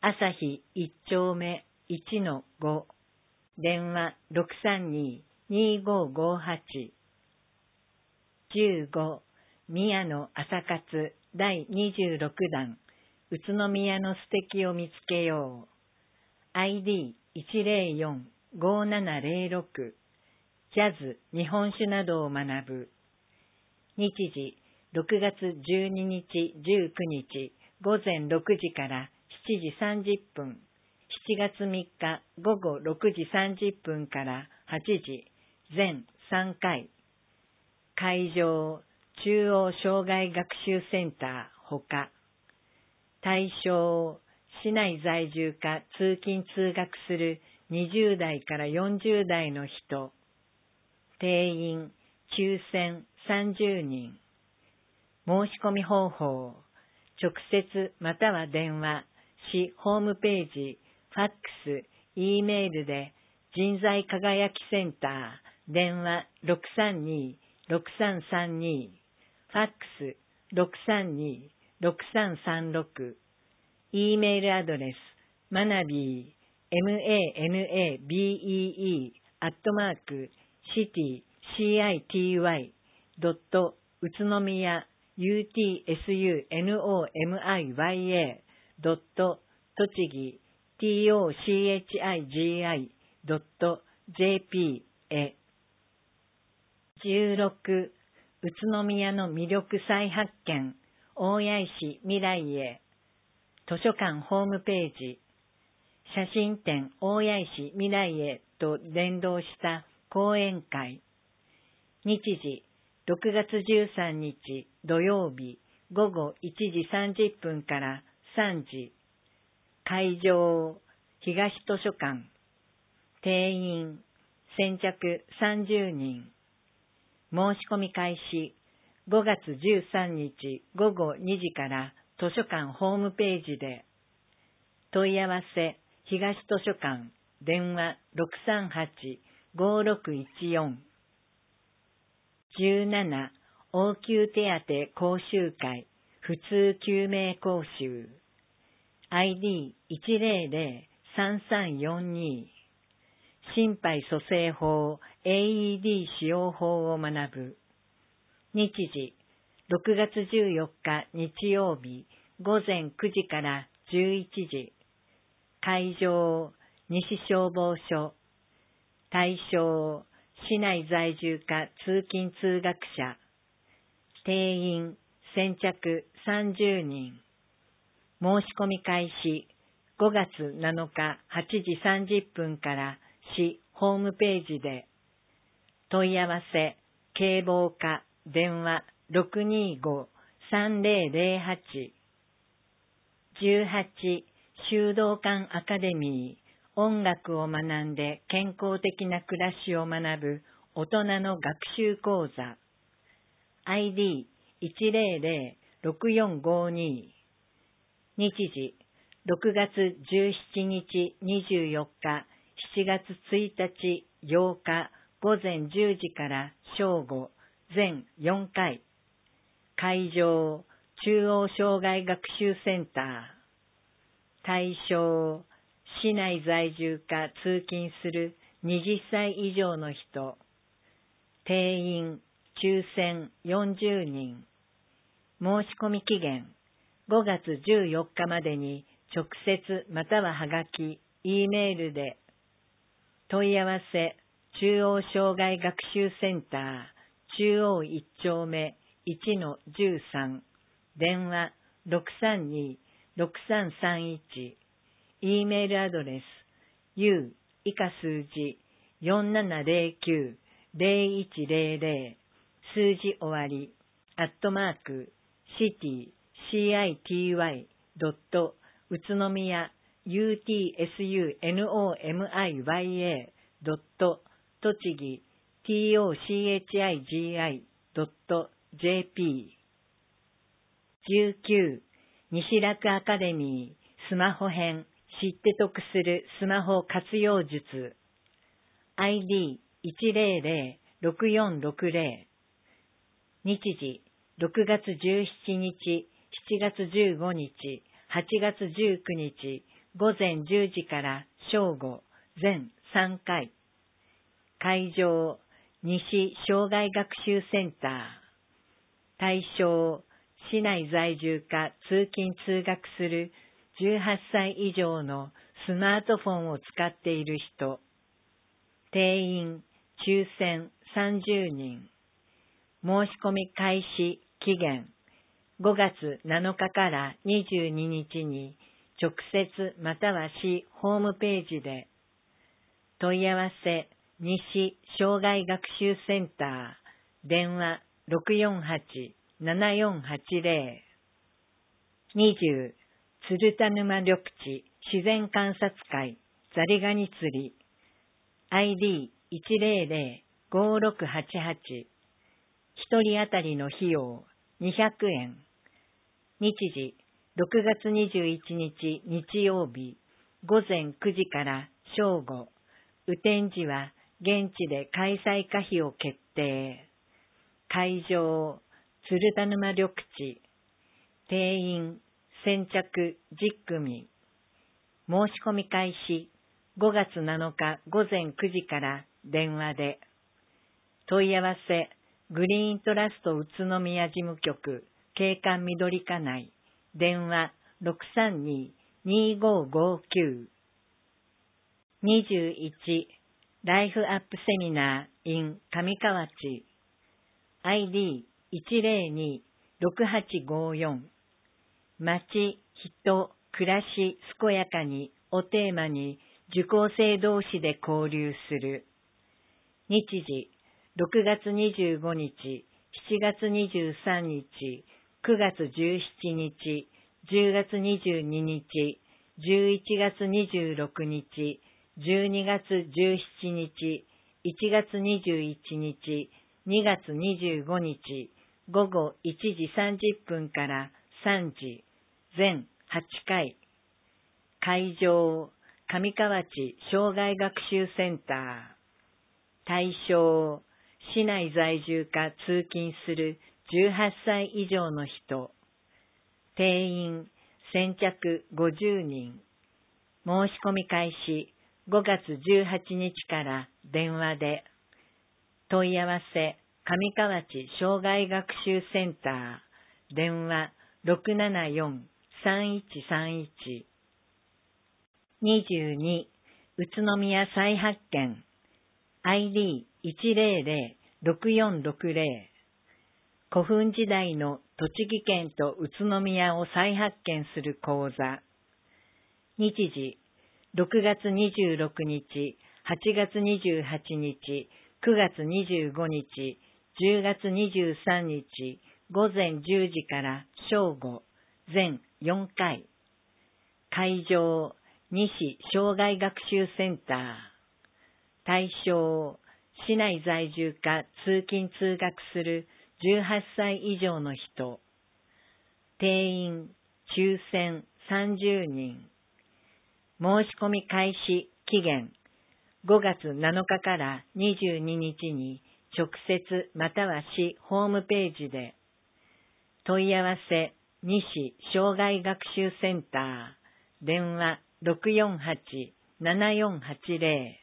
朝日一丁目 いちのご、電話 ろくさんに にーごーごーはち。じゅうご、宮野朝活だいにじゅうろくだん、宇都宮の素敵を見つけよう。アイディーいちゼロよん ごーななゼロろく、ジャズ、日本酒などを学ぶ。日時、ろくがつじゅうににち、じゅうくにち、ごぜんろくじからしちじさんじゅっぷん、しちがつみっかごごろくじさんじゅっぷんからはちじ、全さんかい。会場、中央障害学習センターほか。対象、市内在住か通勤通学するにじゅうだいからよんじゅうだいの人。定員、抽選さんじゅうにん。申し込み方法、直接または電話、市ホームページ、ファックス、Eメールで人材輝きセンター、電話 ろくさんに ろくさんさんに、ファックス ろくさんに ろくさんさんろく、Eメールアドレス、マナビー、マナベー、アットマーク、シティ、シーアイティーワイ、ドット、宇都宮、ユーティーエスユーエヌオーエムアイワイエー、ドット、栃木、ティーオーシーエイチアイジーアイ、ドット、ジェーピー へ。じゅうろく、宇都宮の魅力再発見、大谷石未来へ。図書館ホームページ、写真展大谷石未来へと連動した講演会。日時、ろくがつじゅうさんにち土曜日ごごいちじさんじゅっぷんからさんじ。会場、東図書館。定員、先着さんじゅうにん。申し込み開始、ごがつじゅうさんにちごごにじから図書館ホームページで。問い合わせ、東図書館、電話 ろくさんはち ごろくいちよん。じゅうなな、応急手当講習会、普通救命講習。アイディーいちゼロゼロ さんさんよんに。心肺蘇生法、エーイーディー 使用法を学ぶ。日時、ろくがつじゅうよっか日曜日、ごぜんくじからじゅういちじ。会場、西消防署。対象、市内在住か通勤通学者。定員、先着さんじゅうにん。申し込み開始、ごがつなのかはちじさんじゅっぷんから市ホームページで。問い合わせ、警棒課、電話 ろくにーご さんゼロゼロはち。じゅうはち、修道館アカデミー、音楽を学んで健康的な暮らしを学ぶ大人の学習講座。アイディーいちゼロゼロ ろくよんごに。日時、ろくがつじゅうしちにちにじゅうよっか、しちがつついたちようか、ごぜんじゅうじから正午、全よんかい。会場、中央障害学習センター。対象、市内在住か通勤するはたち以上の人。定員、抽選よんじゅうにん。申し込み期限、ごがつじゅうよっかまでに直接またははがき、Eメールで。問い合わせ、中央障害学習センター、中央いち丁目 いちのじゅうさん、電話 ろくさんに ろくさんさんいち、Eメールアドレス、U 以下数字よんななゼロきゅう ゼロいちゼロゼロ、数字終わり、アットマーク、シティ、シーアイティーワイ、ドット、宇都宮、ユーティーエスユーエヌオーエムアイワイエー、ドット、栃木、ティーオーシーエイチアイジーアイ、ドット、ジェーピー。じゅうきゅう、西楽アカデミー、スマホ編、知って得するスマホ活用術。アイディーいちゼロゼロ ろくよんろくゼロ。日時、ろくがつじゅうしちにち、しちがつじゅうごにち、はちがつじゅうくにち、 午前じゅうじから正午、全さんかい。会場、西障害学習センター。対象、市内在住か通勤通学するじゅうはっさい以上のスマートフォンを使っている人。定員、抽選さんじゅうにん。申し込み開始期限、ごがつなのかからにじゅうににちに直接または市ホームページで。問い合わせ、西障害学習センター、電話 ろくよんはち ななよんはちぜろ。にじゅう、鶴田沼緑地自然観察会ザリガニ釣り アイディーいちぜろぜろ ごろくはちはち。一人当たりの費用にひゃくえん。日時、ろくがつにじゅういちにち日曜日、午前くじから正午。雨天時は現地で開催可否を決定。会場、鶴田沼緑地。定員、先着じゅっくみ。申し込み開始、ごがつなのか午前くじから電話で。問い合わせ、グリーントラスト宇都宮事務局、景観緑課内、電話 ろくさんに にごごきゅう。にじゅういち、ライフアップセミナー in 上河内、アイディーいちぜろに ろくはちごよん。街、人、暮らし、健やかにをテーマに受講生同士で交流する。日時、ろくがつにじゅうごにち、しちがつにじゅうさんにち、くがつじゅうしちにち、じゅうがつにじゅうににち、じゅういちがつにじゅうろくにち、じゅうにがつじゅうしちにち、いちがつにじゅういちにち、にがつにじゅうごにち、ごごいちじさんじゅっぷんからさんじ、全はちかい。会場、上河内障害学習センター。対象、市内在住か通勤するじゅうはっさい以上の人。定員、先着ごじゅうにん。申し込み開始、ごがつじゅうはちにちから電話で。問い合わせ、上河内障害学習センター、電話 ろくななよん さんいちさんいち。にじゅうに、宇都宮再発見、アイディーいちぜろぜろ ろくよんろくぜろ。古墳時代の栃木県と宇都宮を再発見する講座。日時、ろくがつにじゅうろくにち、はちがつにじゅうはちにち、くがつにじゅうごにち、じゅうがつにじゅうさんにち、午前じゅうじから正午、全よんかい。会場、西障害学習センター。対象、市内在住か通勤通学するじゅうはっさい以上の人。定員、抽選さんじゅうにん。申し込み開始期限、ごがつなのかからにじゅうににちに直接または市ホームページで。問い合わせ、西障害学習センター、電話 ろくよんはち ななよんはちぜ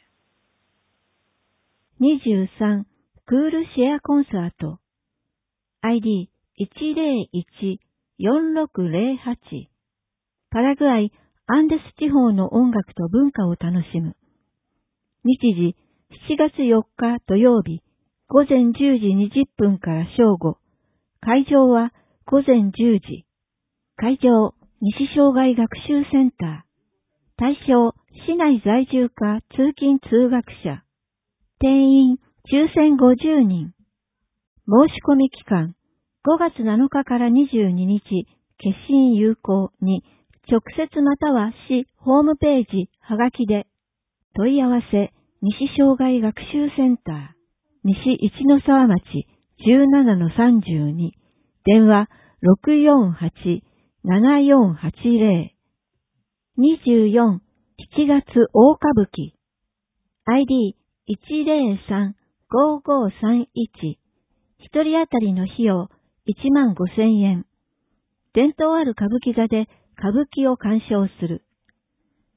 ろ。 にじゅうさん、クールシェアコンサート。アイディーいちぜろいち よんろくぜろはち。パラグアイ、アンデス地方の音楽と文化を楽しむ。日時、しちがつよっか土曜日、午前じゅうじにじゅっぷんから正午。会場は午前じゅうじ。会場、西障害学習センター。対象、市内在住か通勤通学者。定員、抽選ごじゅうにん。申し込み期間、ごがつなのかからにじゅうににち、決心有効に、直接または市ホームページ、はがきで。問い合わせ、西障害学習センター、西一ノ沢町 じゅうななのさんじゅうに、電話 ろくよんはち ななよんはちぜろ。にじゅうよん、しちがつ大歌舞伎。アイディーいちぜろさん ごごさんいち。一人当たりの費用いちまんごせんえん。伝統ある歌舞伎座で歌舞伎を鑑賞する。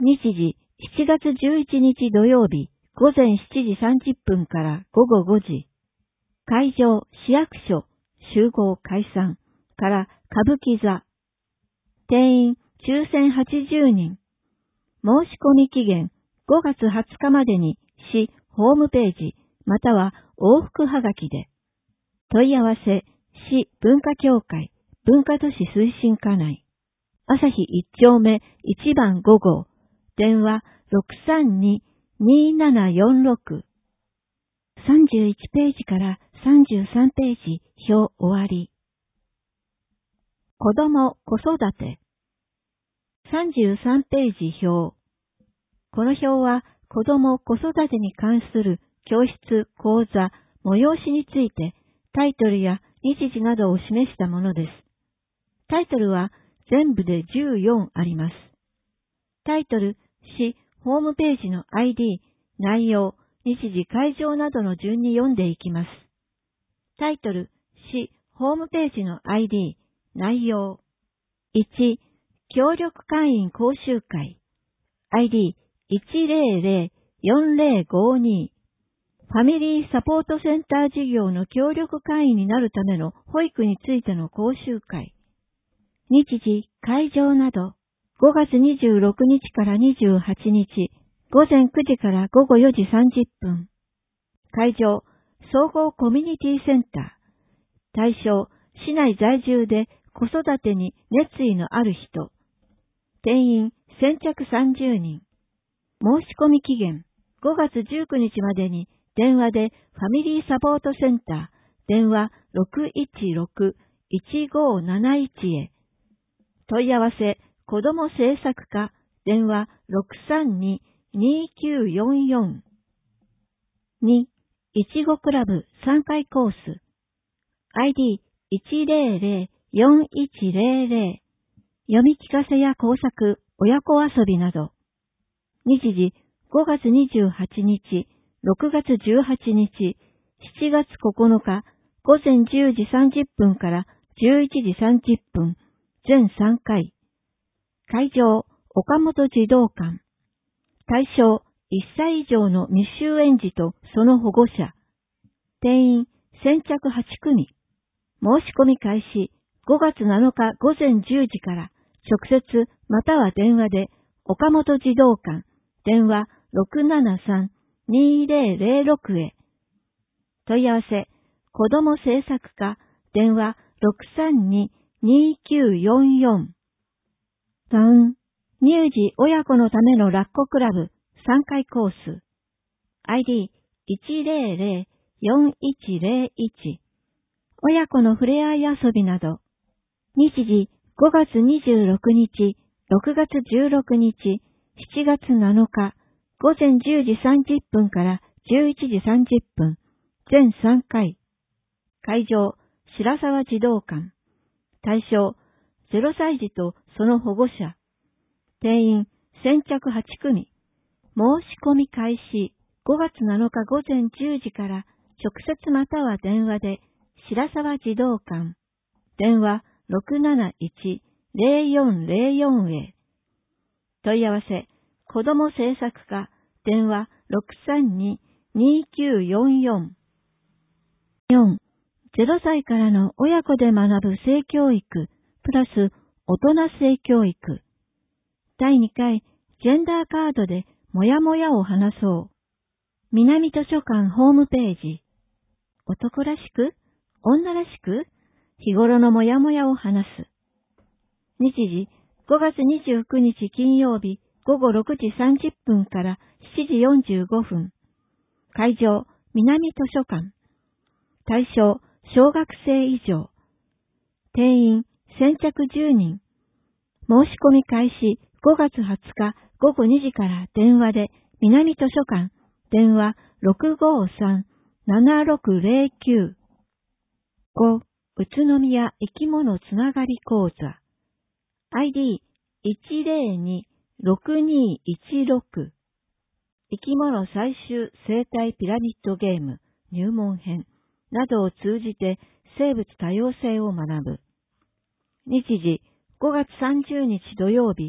日時しちがつじゅういちにち土曜日午前しちじさんじゅっぷんから午後ごじ。会場市役所集合解散から歌舞伎座。定員抽選はちじゅうにん。申し込み期限ごがつはつかまでに市ホームページまたは往復はがきで。問い合わせ市文化協会文化都市推進課内。朝日いち丁目いちばんごごう。電話 ろくさんに にーななよんろく。さんじゅういちページからさんじゅうさんページ表終わり。子供子育て。さんじゅうさんページ表。この表は子供子育てに関する教室、講座、催しについてタイトルや日時などを示したものです。タイトルは全部でじゅうよんあります。タイトル、市、ホームページの アイディー、内容、日時、会場などの順に読んでいきます。タイトル、市、ホームページの アイディー、内容。いち、協力会員講習会。アイディーいちぜろぜろよんぜろごに。ファミリーサポートセンター事業の協力会員になるための保育についての講習会。日時、会場など、ごがつにじゅうろくにちからにじゅうはちにち、ごぜんくじからごごよじさんじゅっぷん。会場、総合コミュニティセンター。対象、市内在住で子育てに熱意のある人。定員、先着さんじゅうにん。申し込み期限、ごがつじゅうくにちまでに電話でファミリーサポートセンター、電話 ろくいちろく いちごなないち へ。問い合わせ、子ども政策課、電話 ろくさんに にきゅうよんよん。に、いちごクラブさんかいコース。アイディーいちぜろぜろよんいちぜろぜろ。読み聞かせや工作、親子遊びなど。日時、ごがつにじゅうはちにち、ろくがつじゅうはちにち、しちがつここのか、午前じゅうじさんじゅっぷんからじゅういちじさんじゅっぷん、全さんかい。会場、岡本児童館。対象、いっさい以上の未就園児とその保護者。定員、先着はちくみ。申し込み開始、ごがつなのか午前じゅうじから、直接または電話で、岡本児童館、電話 ろくななさん にぜろぜろろく へ。問い合わせ、子ども政策課、電話 ろくさんに にきゅうよんよん。タウン、乳児親子のためのラッコクラブさんかいコース。アイディーいちぜろぜろよんいちぜろいち。親子の触れ合い遊びなど。日時、ごがつにじゅうろくにち、ろくがつじゅうろくにち、しちがつなのか、午前じゅうじさんじゅっぷんからじゅういちじさんじゅっぷん、全さんかい。会場、白沢児童館。対象、ゼロさい児とその保護者。定員、先着はちくみ。申し込み開始、ごがつなのか午前じゅうじから直接または電話で、白沢児童館。電話 ろくなないち ぜろよんぜろよん へ。問い合わせ、子ども政策課、電話 ろくさんに にきゅうよんよん。よん、ゼロさいからの親子で学ぶ性教育、プラス大人性教育。だいにかい、ジェンダーカードでもやもやを話そう。南図書館ホームページ。男らしく、女らしく、日頃のもやもやを話す。日時、ごがつにじゅうくにち金曜日、ごごろくじさんじゅっぷんからしちじよんじゅうごふん。会場、南図書館。対象、小学生以上。定員、先着じゅうにん。申し込み開始、ごがつはつかごごにじから電話で、南図書館、電話 ろくごさん ななろくぜろきゅう。ご、宇都宮生き物つながり講座。アイディーいちぜろに ろくにいちろく。生き物採集生態ピラミッドゲーム入門編などを通じて生物多様性を学ぶ。日時、ごがつさんじゅうにち土曜日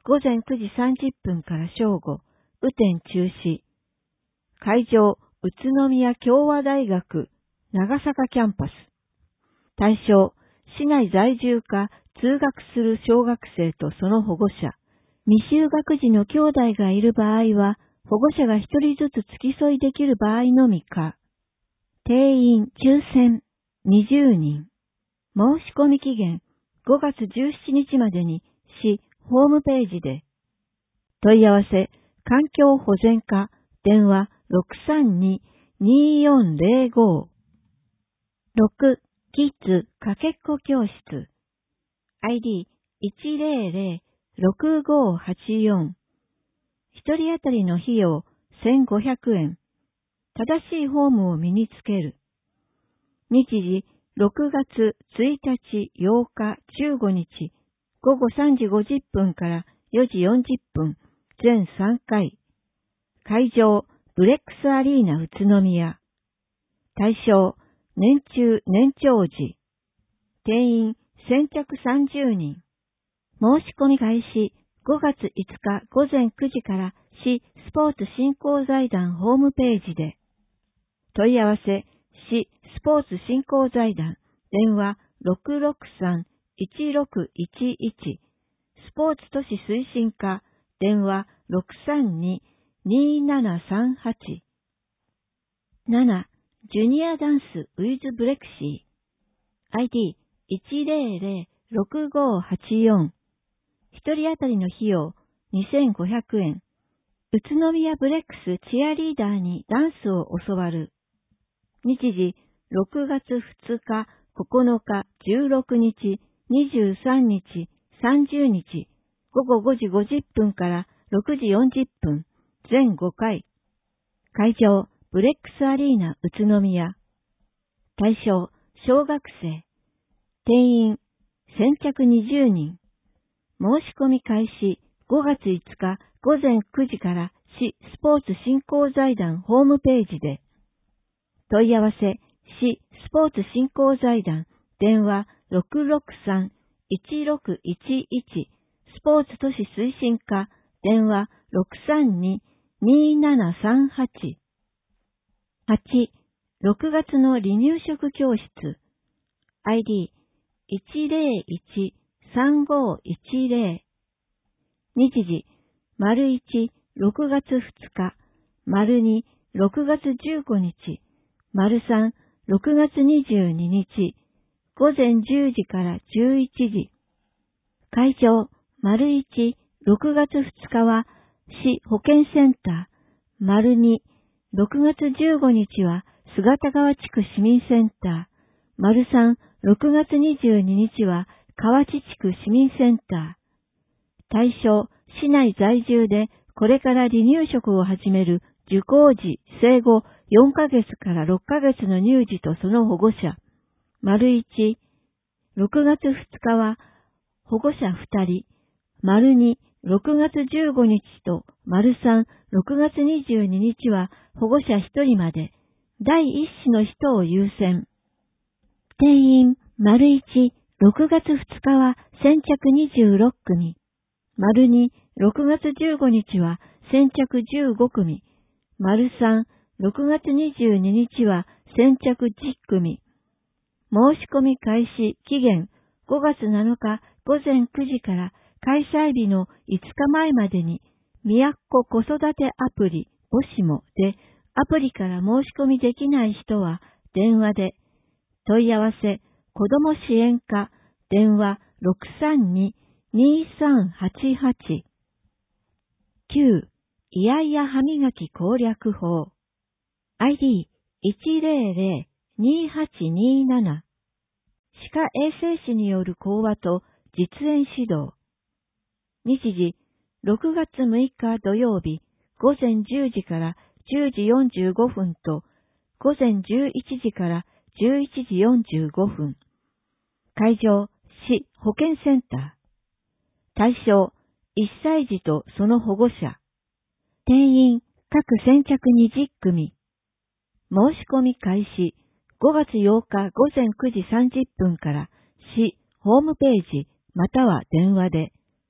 午前くじさんじゅっぷんから正午、雨天中止。会場、宇都宮共和大学、長坂キャンパス。対象、市内在住か通学する小学生とその保護者。未就学児の兄弟がいる場合は、保護者が一人ずつ付き添いできる場合のみか。定員抽選にじゅうにん。申し込み期限ごがつじゅうしちにちまでに市ホームページで。問い合わせ、環境保全課、電話 ろくさんに にーよんぜろご。ろく、キッズかけっこ教室。アイディーいちぜろぜろろくごはちよん。一人当たりの費用せんごひゃくえん。正しいフォームを身につける。日時ろくがつついたち、ようか、じゅうごにち、ごごさんじごじゅっぷんからよじよんじゅっぷん、全さんかい。会場、ブレックスアリーナ宇都宮。対象、年中年長児。定員、先着さんじゅうにん。申し込み開始、ごがついつかごぜんくじから市スポーツ振興財団ホームページで。問い合わせ、市スポーツ振興財団、電話 ろくろくさん いちろくいちいち、スポーツ都市推進課、電話 ろくさんに にーななさんはち。なな、ジュニアダンスウィズブレクシー。アイディーいちぜろぜろろくごはちよん。一人当たりの費用にせんごひゃくえん。宇都宮ブレックスチアリーダーにダンスを教わる。日時ろくがつふつか、ここのか、じゅうろくにち、にじゅうさんにち、さんじゅうにち、ごごごじごじゅっぷんからろくじよんじゅっぷん、全ごかい。会場、ブレックスアリーナ宇都宮。対象、小学生。定員、先着にじゅうにん。申し込み開始、ごがついつかごぜんくじから市スポーツ振興財団ホームページで。問い合わせ、市スポーツ振興財団、電話 ろくろくさん いちろくいちいち、スポーツ都市推進課、電話 ろくさんに にーななさんはち。はち、ろくがつの離乳食教室。アイディーいちぜろいち さんごいちぜろ。日時、丸いち、ろくがつふつか、丸に、ろくがつじゅうごにち、丸さん、ろくがつにじゅうににち、ごぜんじゅうじからじゅういちじ。会場、丸いち、ろくがつふつかは、市保健センター、丸に、ろくがつじゅうごにちは、姿川地区市民センター、丸さん、ろくがつにじゅうににちは、河内地区市民センター。対象、市内在住で、これから離乳食を始める受講時、生後よんかげつからろっかげつの乳児とその保護者。丸いち、ろくがつふつかは、保護者ふたり。丸に、ろくがつじゅうごにちと、丸さん、ろくがつにじゅうににちは、保護者ひとりまで。第一子の人を優先。定員、丸いち、ろくがつふつかは先着にじゅうろっくみ。丸に、ろくがつじゅうごにちは先着じゅうごくみ。丸さん、ろくがつにじゅうににちは先着じゅっくみ。申し込み開始期限ごがつなのかごぜんくじから開催日のいつかまえまでに、みやっこ子育てアプリ、もしもで、アプリから申し込みできない人は電話で。問い合わせ、子ども支援課、電話 ろくさんに にーさんはちはち。きゅう、イヤイヤ歯磨き攻略法。アイディーいちぜろぜろ にーはちにーなな。歯科衛生士による講話と実演指導。日時、ろくがつむいか土曜日、ごぜんじゅうじからじゅうじよんじゅうごふんと、ごぜんじゅういちじからじゅういちじよんじゅうごふん。会場、市保健センター。対象、いっさい児とその保護者。定員、各先着にじゅっくみ。申し込み開始、ごがつようかごぜんくじさんじゅっぷんから市ホームページまたは電話で。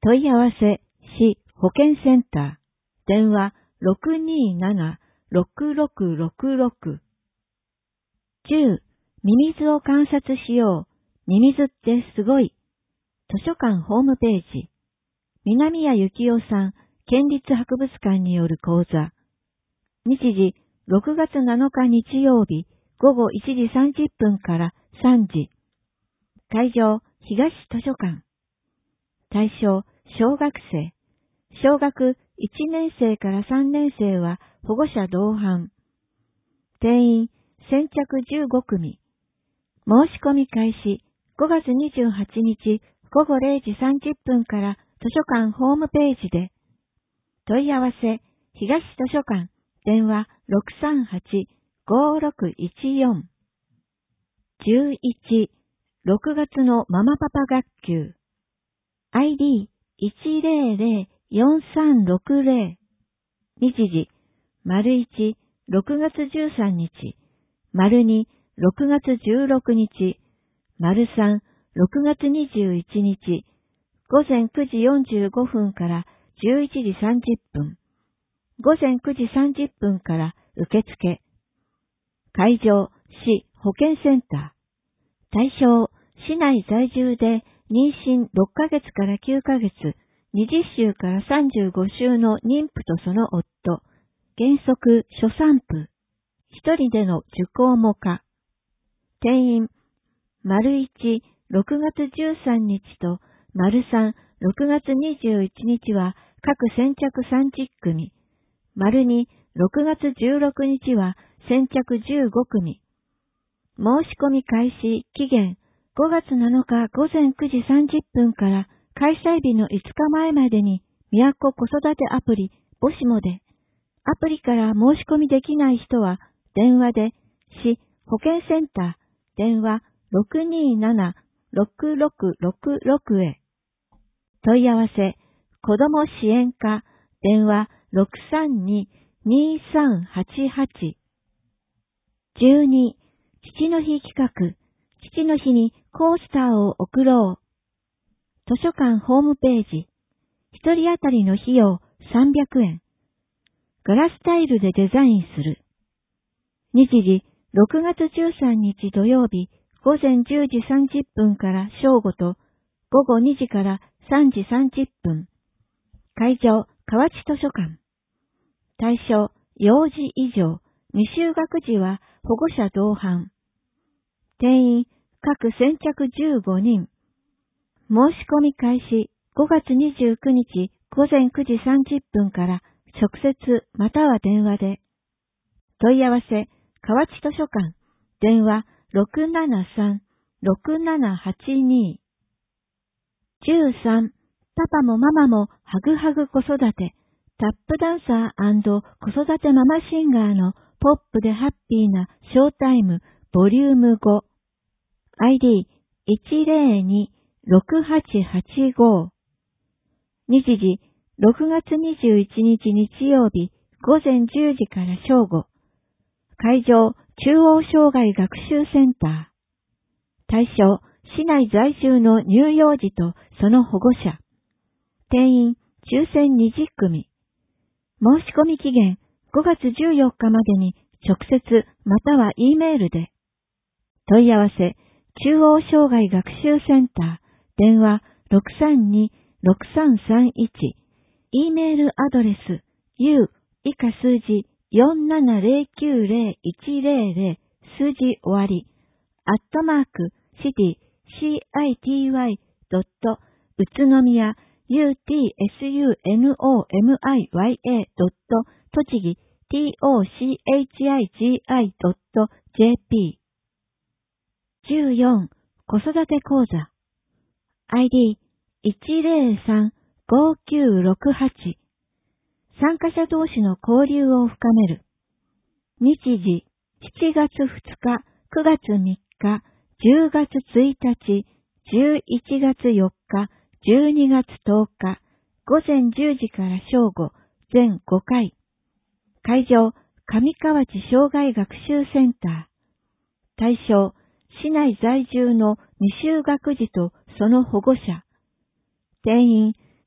問い合わせ、市保健センター、電話 ろくにーなな ろくろくろくろく。じゅう、ミミズを観察しよう。ミミズってすごい。図書館ホームページ。南谷幸雄さん、県立博物館による講座。日時、ろくがつなのか日曜日、ごごいちじさんじゅっぷんからさんじ。会場、東図書館。対象、小学生。小学いちねんせいからさんねんせいは保護者同伴。定員、先着じゅうごくみ。申し込み開始、ごがつにじゅうはちにちごごれいじさんじゅっぷんから図書館ホームページで。問い合わせ、東図書館、電話 ろくさんはち ごろくいちよん。じゅういち、ろくがつのママパパ学級。アイディーいちぜろぜろよんさんろくぜろ。日時、丸いち、ろくがつじゅうさんにち、丸に、ろくがつじゅうろくにち、丸さん、ろくがつにじゅういちにち、ごぜんくじよんじゅうごふんからじゅういちじさんじゅっぷん、ごぜんくじさんじゅっぷんから受付。会場、市保健センター。対象、市内在住で妊娠ろっかげつからきゅうかげつ、にじゅっしゅうからさんじゅうごしゅうの妊婦とその夫、原則初産婦、一人での受講も可。定員、丸いち、ろくがつじゅうさんにちと丸さん、ろくがつにじゅういちにちは各先着さんじゅっくみ、丸に、ろくがつじゅうろくにちは先着じゅうごくみ。申し込み開始期限ごがつなのかごぜんくじさんじゅっぷんから開催日のいつかまえまでに宮古子育てアプリボシモで、アプリから申し込みできない人は電話で市保健センター電話 ろくにーなな ろくろくろくろく へ。問い合わせ子ども支援課電話 ろくさんに にーさんはちはち。じゅうに、父の日企画、父の日にコースターを送ろう。図書館ホームページ、一人当たりの費用さんびゃくえん。ガラスタイルでデザインする。日時、ろくがつじゅうさんにち土曜日、ごぜんじゅうじさんじゅっぷんから正午と、ごごにじからさんじさんじゅっぷん。会場、河内図書館。対象、幼児以上、未就学児は保護者同伴。定員、各先着じゅうごにん。申し込み開始、ごがつにじゅうくにちごぜんくじさんじゅっぷんから直接または電話で。問い合わせ、河内図書館、電話 ろくななさん ろくななはちに。じゅうさん、パパもママもハグハグ子育て、タップダンサー&子育てママシンガーのポップでハッピーなショータイムボリュームご。アイディーいちぜろに ろくはちはちご。日時、ろくがつにじゅういちにち日曜日、ごぜんじゅうじから正午。会場、中央障害学習センター。対象、市内在住の乳幼児とその保護者。定員、抽選にじゅっくみ。申し込み期限、ごがつじゅうよっかまでに直接または E メールで。問い合わせ、中央障害学習センター、電話 ろくさんに ろくさんさんいち、E メールアドレス、u 以下数字よんななぜろきゅうぜろいちぜろぜろ数字終わり、アットマーク、シティ、シーアイティーワイ ドット、宇都宮、ユーティーエスユーエヌオーエムアイワイエー ドット、栃木、ティーオーシーエイチアイジーアイ ドット、ジェーピー。じゅうよん、子育て講座。アイディーいちぜろさん ごきゅうろくはち。参加者同士の交流を深める。日時、しちがつふつか、くがつみっか、じゅうがつついたち、じゅういちがつよっか、じゅうにがつとおか、ごぜんじゅうじから正午、全ごかい。会場、上河内障害学習センター。対象、市内在住の未就学児とその保護者。定員、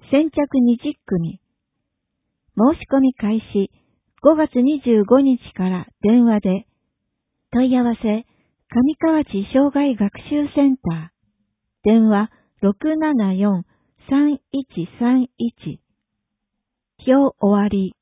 先着にじゅっくみ。申し込み開始ごがつにじゅうごにちから電話で。問い合わせ、上河内障害学習センター。電話 ろくななよん さんいちさんいち。表終わり。